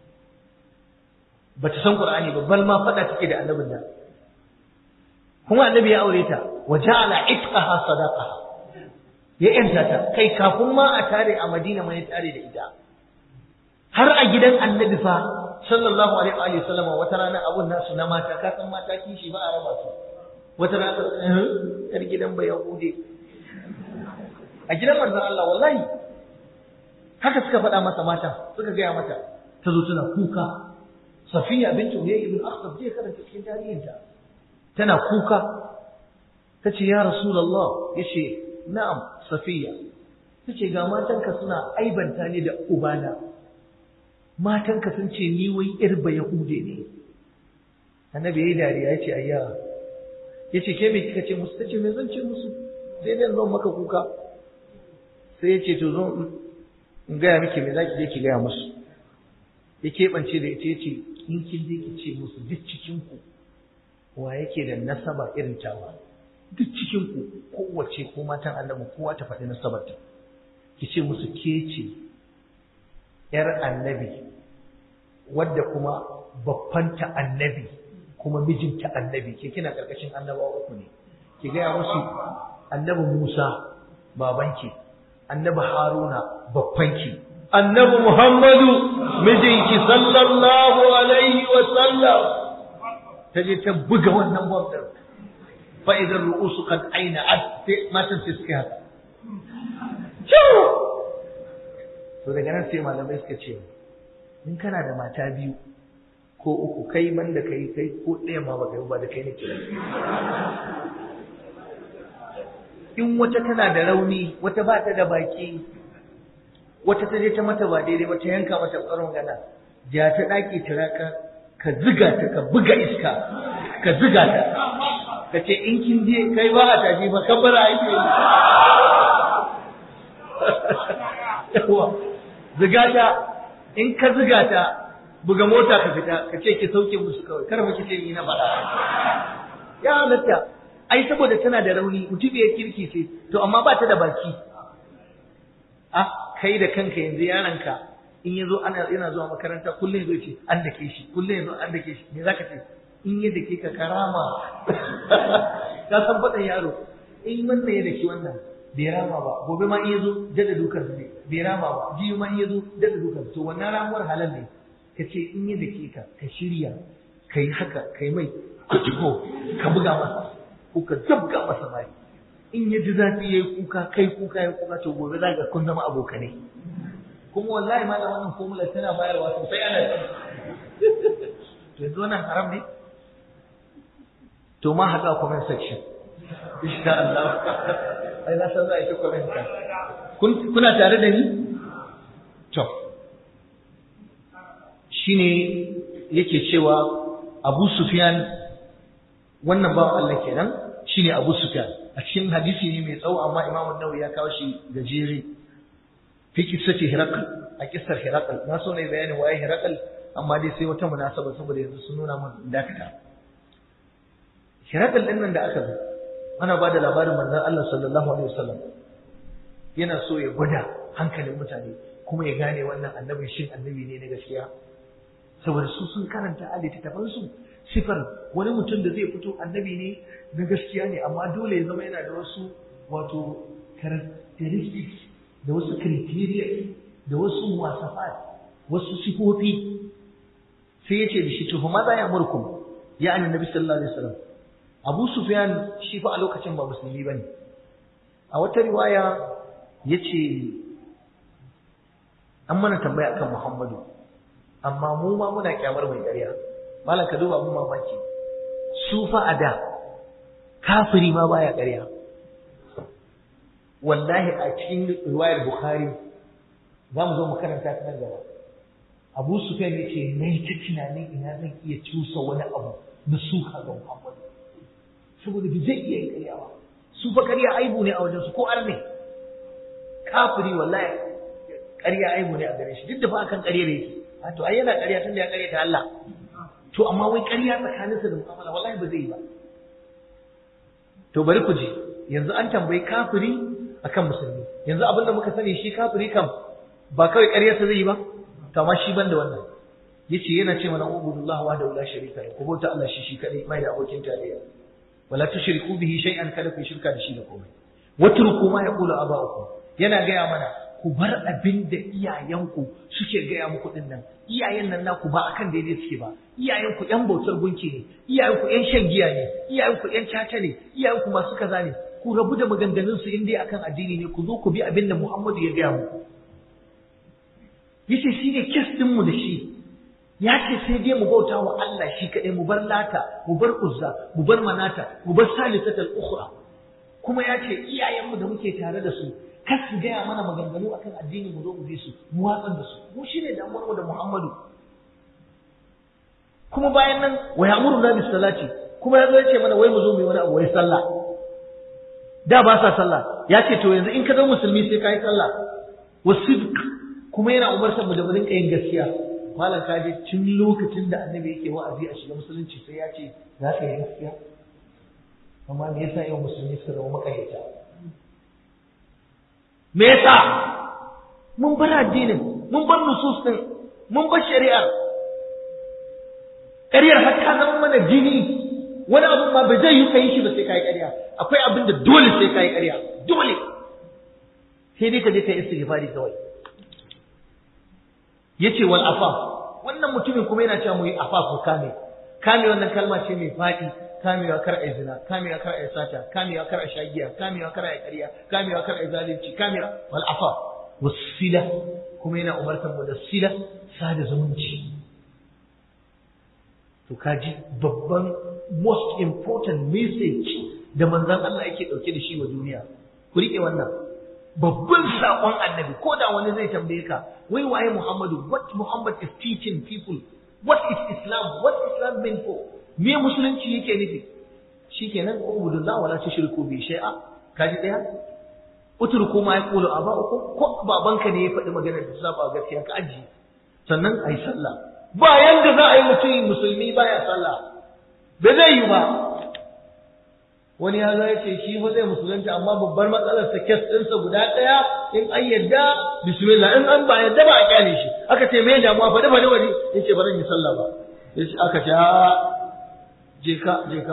Bata san Qur'ani ba, bal ma faɗa take da annabin da. Kuma annabi ya aure ta wa ja'ala itqaha sadaqa, ya yanta ta kai kafin ma a tare a Madina mai tare da ita. Har a gidan annabi fa sallallahu alaihi wa sallam wata rana abun nasu na mata, ka san mata kishi ba a raba su. Wata rana yar gidan ba Yahude a gidan manzon Allah, wallahi haka suka faɗa masa mata, suka gaya mata, ta zo tana kuka. Safiya bintu Huyay ibn Akhtab je karanta cikin tarihinta. Tana kuka, ta ce, Ya Rasulallah, ya ce, Na'am, Safiya, ta ce, ga matanka suna aibanta ni da ubana, matanka sun ce, ni wai ‘yar ba Yahude ne. Annabi ya yi dariya, ya ce, Ayya, ya ce, ke me kika ce musu? Ta ce, me zan ce musu? Sai dai zan maka kuka. Sai ya ce, to zo in gaya miki me zaki je ki gaya musu. Ya keɓance da ita yace in kin je ki ce musu duk cikin ku wa yake da nasaba irin tawa, duk cikin ku kowace ko matan annabi kowa ta faɗi nasabarta, ki ce musu ke ce yar annabi wadda kuma babbanta annabi kuma mijinta annabi, ke kina karkashin annabawa uku ne. Ki gaya musu annabi Musa babanki, annabi Haruna babbanki, annabi Muhammadu mijinki sallallahu alaihi wa sallam. Ta je ta buga wannan gwamnatin fa idan ru'usu qad aina at matan sai suka haka. To daga nan sai malamai suka ce in kana da mata biyu ko uku kai man da kai ko ɗaya ma baka yi ba da kai nake. In wata tana da rauni, wata ba ta da baki, wata ta je ta mata ba daidai ba ta yanka mata tsaron gana, ja ta ɗaki tiraka ka ziga ta ka buga iska ka ziga ta ka ce in kin je kai ba a tafi ba kabbara ake yi. Ziga ta in ka ziga ta buga mota ka fita ka ce ki sauke musu kawai kar ba ki ce ni na faɗa. Ya halatta ai saboda tana da rauni mutubiyar kirki ce to amma ba ta da baki. Kai da kanka yanzu yaranka in yazo yana zuwa makaranta kullum yazo ce an dake shi kullum yazo an dake shi me zaka ce in ya dake ka karama ka san fadan yaro in wannan ya dake wannan bai rama ba gobe ma in yazo dada dukan ne bai rama ba jiyo ma in yazo dada dukan to wannan ramuwar halal ne kace in ya dake ka ka shirya kai haka kai mai kutiko ka buga masa ko ka zabga masa mai in ya ji zafi yayi kuka kai kuka yayi kuka to gobe za ka kun zama abokanai. Kuma wallahi ma da wannan formula tana bayarwa sosai ana to yanzu wannan haram ne to ma haka comment section insha Allah ai na san za a yi comment ka kuna tare da ni to shine yake cewa Abu Sufyan wannan bawan Allah kenan shine Abu Sufyan a cikin hadisi ne mai tsawo amma Imam An-Nawawi ya kawo shi gajere fi kissati Hiraqal a kissar Hiraqal na so ne bayanin waye Hiraqal amma dai sai wata munasaba saboda yanzu sun nuna mun dakata Hiraqal din nan da aka zo ana ba da labarin manzon Allah sallallahu alaihi wasallam yana so ya gwada hankalin mutane kuma ya gane wannan annabin shin annabi ne na gaskiya saboda su sun karanta a littattafan su sifar wani mutum da zai fito annabi ne na gaskiya ne amma dole ya zama yana da wasu wato characteristics da wasu criteria da wasu muwasafat wasu sifofi sai ya ce da shi to fa maza ya murkum ya annabi sallallahu alaihi wasallam Abu Sufyan shi fa a lokacin ba musulmi bane a wata riwaya yace an mana tambaya akan Muhammadu amma mu ma muna kyamar mai ƙarya malam ka duba mu mamaki su fa a da kafiri ma baya ƙarya wallahi a cikin riwayar Bukhari za mu zo mu karanta ta nan gaba Abu Sufyan yace nayi ta tunanin ina zan iya cusa wani abu na suka ga Muhammad saboda bai zai iya yin ƙarya ba su fa ƙarya aibu ne a wajen su ko arne kafiri wallahi ƙarya aibu ne a gare shi duk da fa akan ƙarya ne yake to ai yana ƙarya tunda ya ƙarya ta Allah to amma wai ƙarya tsakaninsa da mu'amala wallahi ba zai yi ba to bari ku ji yanzu an tambayi kafiri akan musulmi yanzu abin da muka sani shi kafiri kam ba kawai ƙaryarsa zai yi ba to amma shi banda wannan yace yana ce mana ubudullah wa la sharika lahu ko bauta Allah shi kadai mai da abokin tarayya wala tushriku bihi shay'an kada ku shirka da shi da komai watruku ma yaqulu aba'ukum yana gaya mana ku bar abin da iyayenku suke gaya muku din nan iyayen nan naku ba akan daidai suke ba iyayenku yan bautar gunki ne iyayenku yan shan giya ne iyayenku yan caca ne iyayenku masu kaza ne ku rabu da maganganun su in dai akan addini ne ku zo ku bi abin da Muhammadu ya gaya muku yace shi ne kes din mu da shi ya ce sai dai mu bauta wa Allah shi kadai mu bar lata mu bar uzza mu bar manata mu bar salisatul ukhra kuma ya ce iyayenmu da muke tare da su kar su gaya mana maganganu akan addini mu zo mu bi su mu watsar da su mu shine damuwar mu da Muhammadu kuma bayan nan wa ya'muruna bis salati kuma yazo yace mana wai mu zo mu yi wani abu wai sallah da ba sa sallah ya ce to yanzu in ka zama musulmi sai kai sallah wasidq kuma yana umartar mu da mu rinka yin gaskiya. Malam kaji tun lokacin da annabi yake wa'azi a shiga musulunci sai ya ce za ka yi gaskiya. Amma me yasa yau musulmi suka zama makaryata? Me yasa? Mun bar addinin, mun bar nusus din, mun bar shari'ar. Ƙaryar har ta zama mana jini. Wani abin ma ba zai yi kai shi ba sai kai ƙarya. Akwai abin da dole sai kai ƙarya, dole. Sai dai ka je kai istighfari kawai. Yace wal afaf, wannan mutumin kuma yana cewa mu yi afaf ko kame. Kame wannan kalma ce mai faɗi, kamewa kar ai zina, kamewa kar ai sata, kamewa kar ai shagiya, kamewa kar ai ƙarya, kamewa kar ai zalunci, kamewa wal afaf wasila, kuma yana umartar mu da sila, sada zumunci. To kaji babban most important message da manzon Allah yake dauke da shi wa duniya. Ku rike wannan babban sakon annabi, ko da wani zai tambaye ka wai waye Muhammadu, what Muhammad is teaching people, what is Islam, what Islam meant for, me musulunci yake nufi, shikenan ubudullah wala tushriku bi shay'a. Kaji daya utruku ma yaqulu aba'ukum, ko babanka ne ya faɗi maganar da saba gaskiya ka aji. Sannan ai sallah, ba yanda za a yi mutum musulmi baya sallah, ba zai yi ba. Wani ya zai ce shi ba zai musulunci amma babbar matsalar sa kes ɗinsa guda ɗaya, in an yadda bismillah, in an ba yadda ba a kyale shi. Aka ce me damuwa faɗi wani ya ce ba zan yi sallah ba. Aka ce je ka.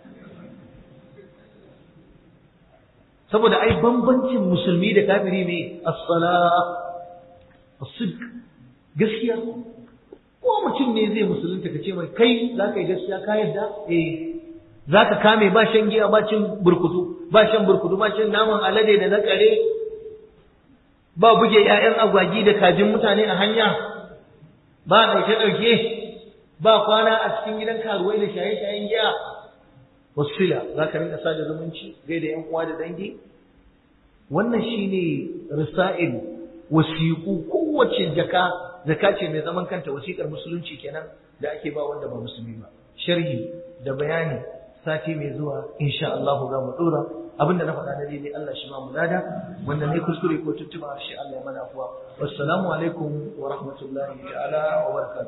Saboda ai bambancin musulmi da kafiri ne as-salah as-sidq, gaskiya. Ko mutum ne zai musulunta ka ce mai kai za ka yi gaskiya ka yadda? Za ka kame ba shan giya ba cin burkutu, ba shan burkutu ba cin naman alade da na kare, ba buge 'ya'yan agwagi da kajin mutane a hanya, ba ɗauke-ɗauke, ba kwana a cikin gidan karuwai da shaye-shayen giya. Wasila, za ka rinka sada zumunci gaida 'yan uwa da dangi. Wannan shine risa'il, wasiƙu, kowace zaka ce mai zaman kanta, wasiƙar musulunci kenan da ake ba wanda ba musulmi ba. Sharhi da bayani sati mai zuwa insha Allah za mu dora. Abinda na faɗa na daidai Allah shi ma mu lada, wanda ne kuskure ko tuntuba shi Allah ya mana afuwa. Wassalamu alaikum wa rahmatullahi ta'ala wa barakatuh.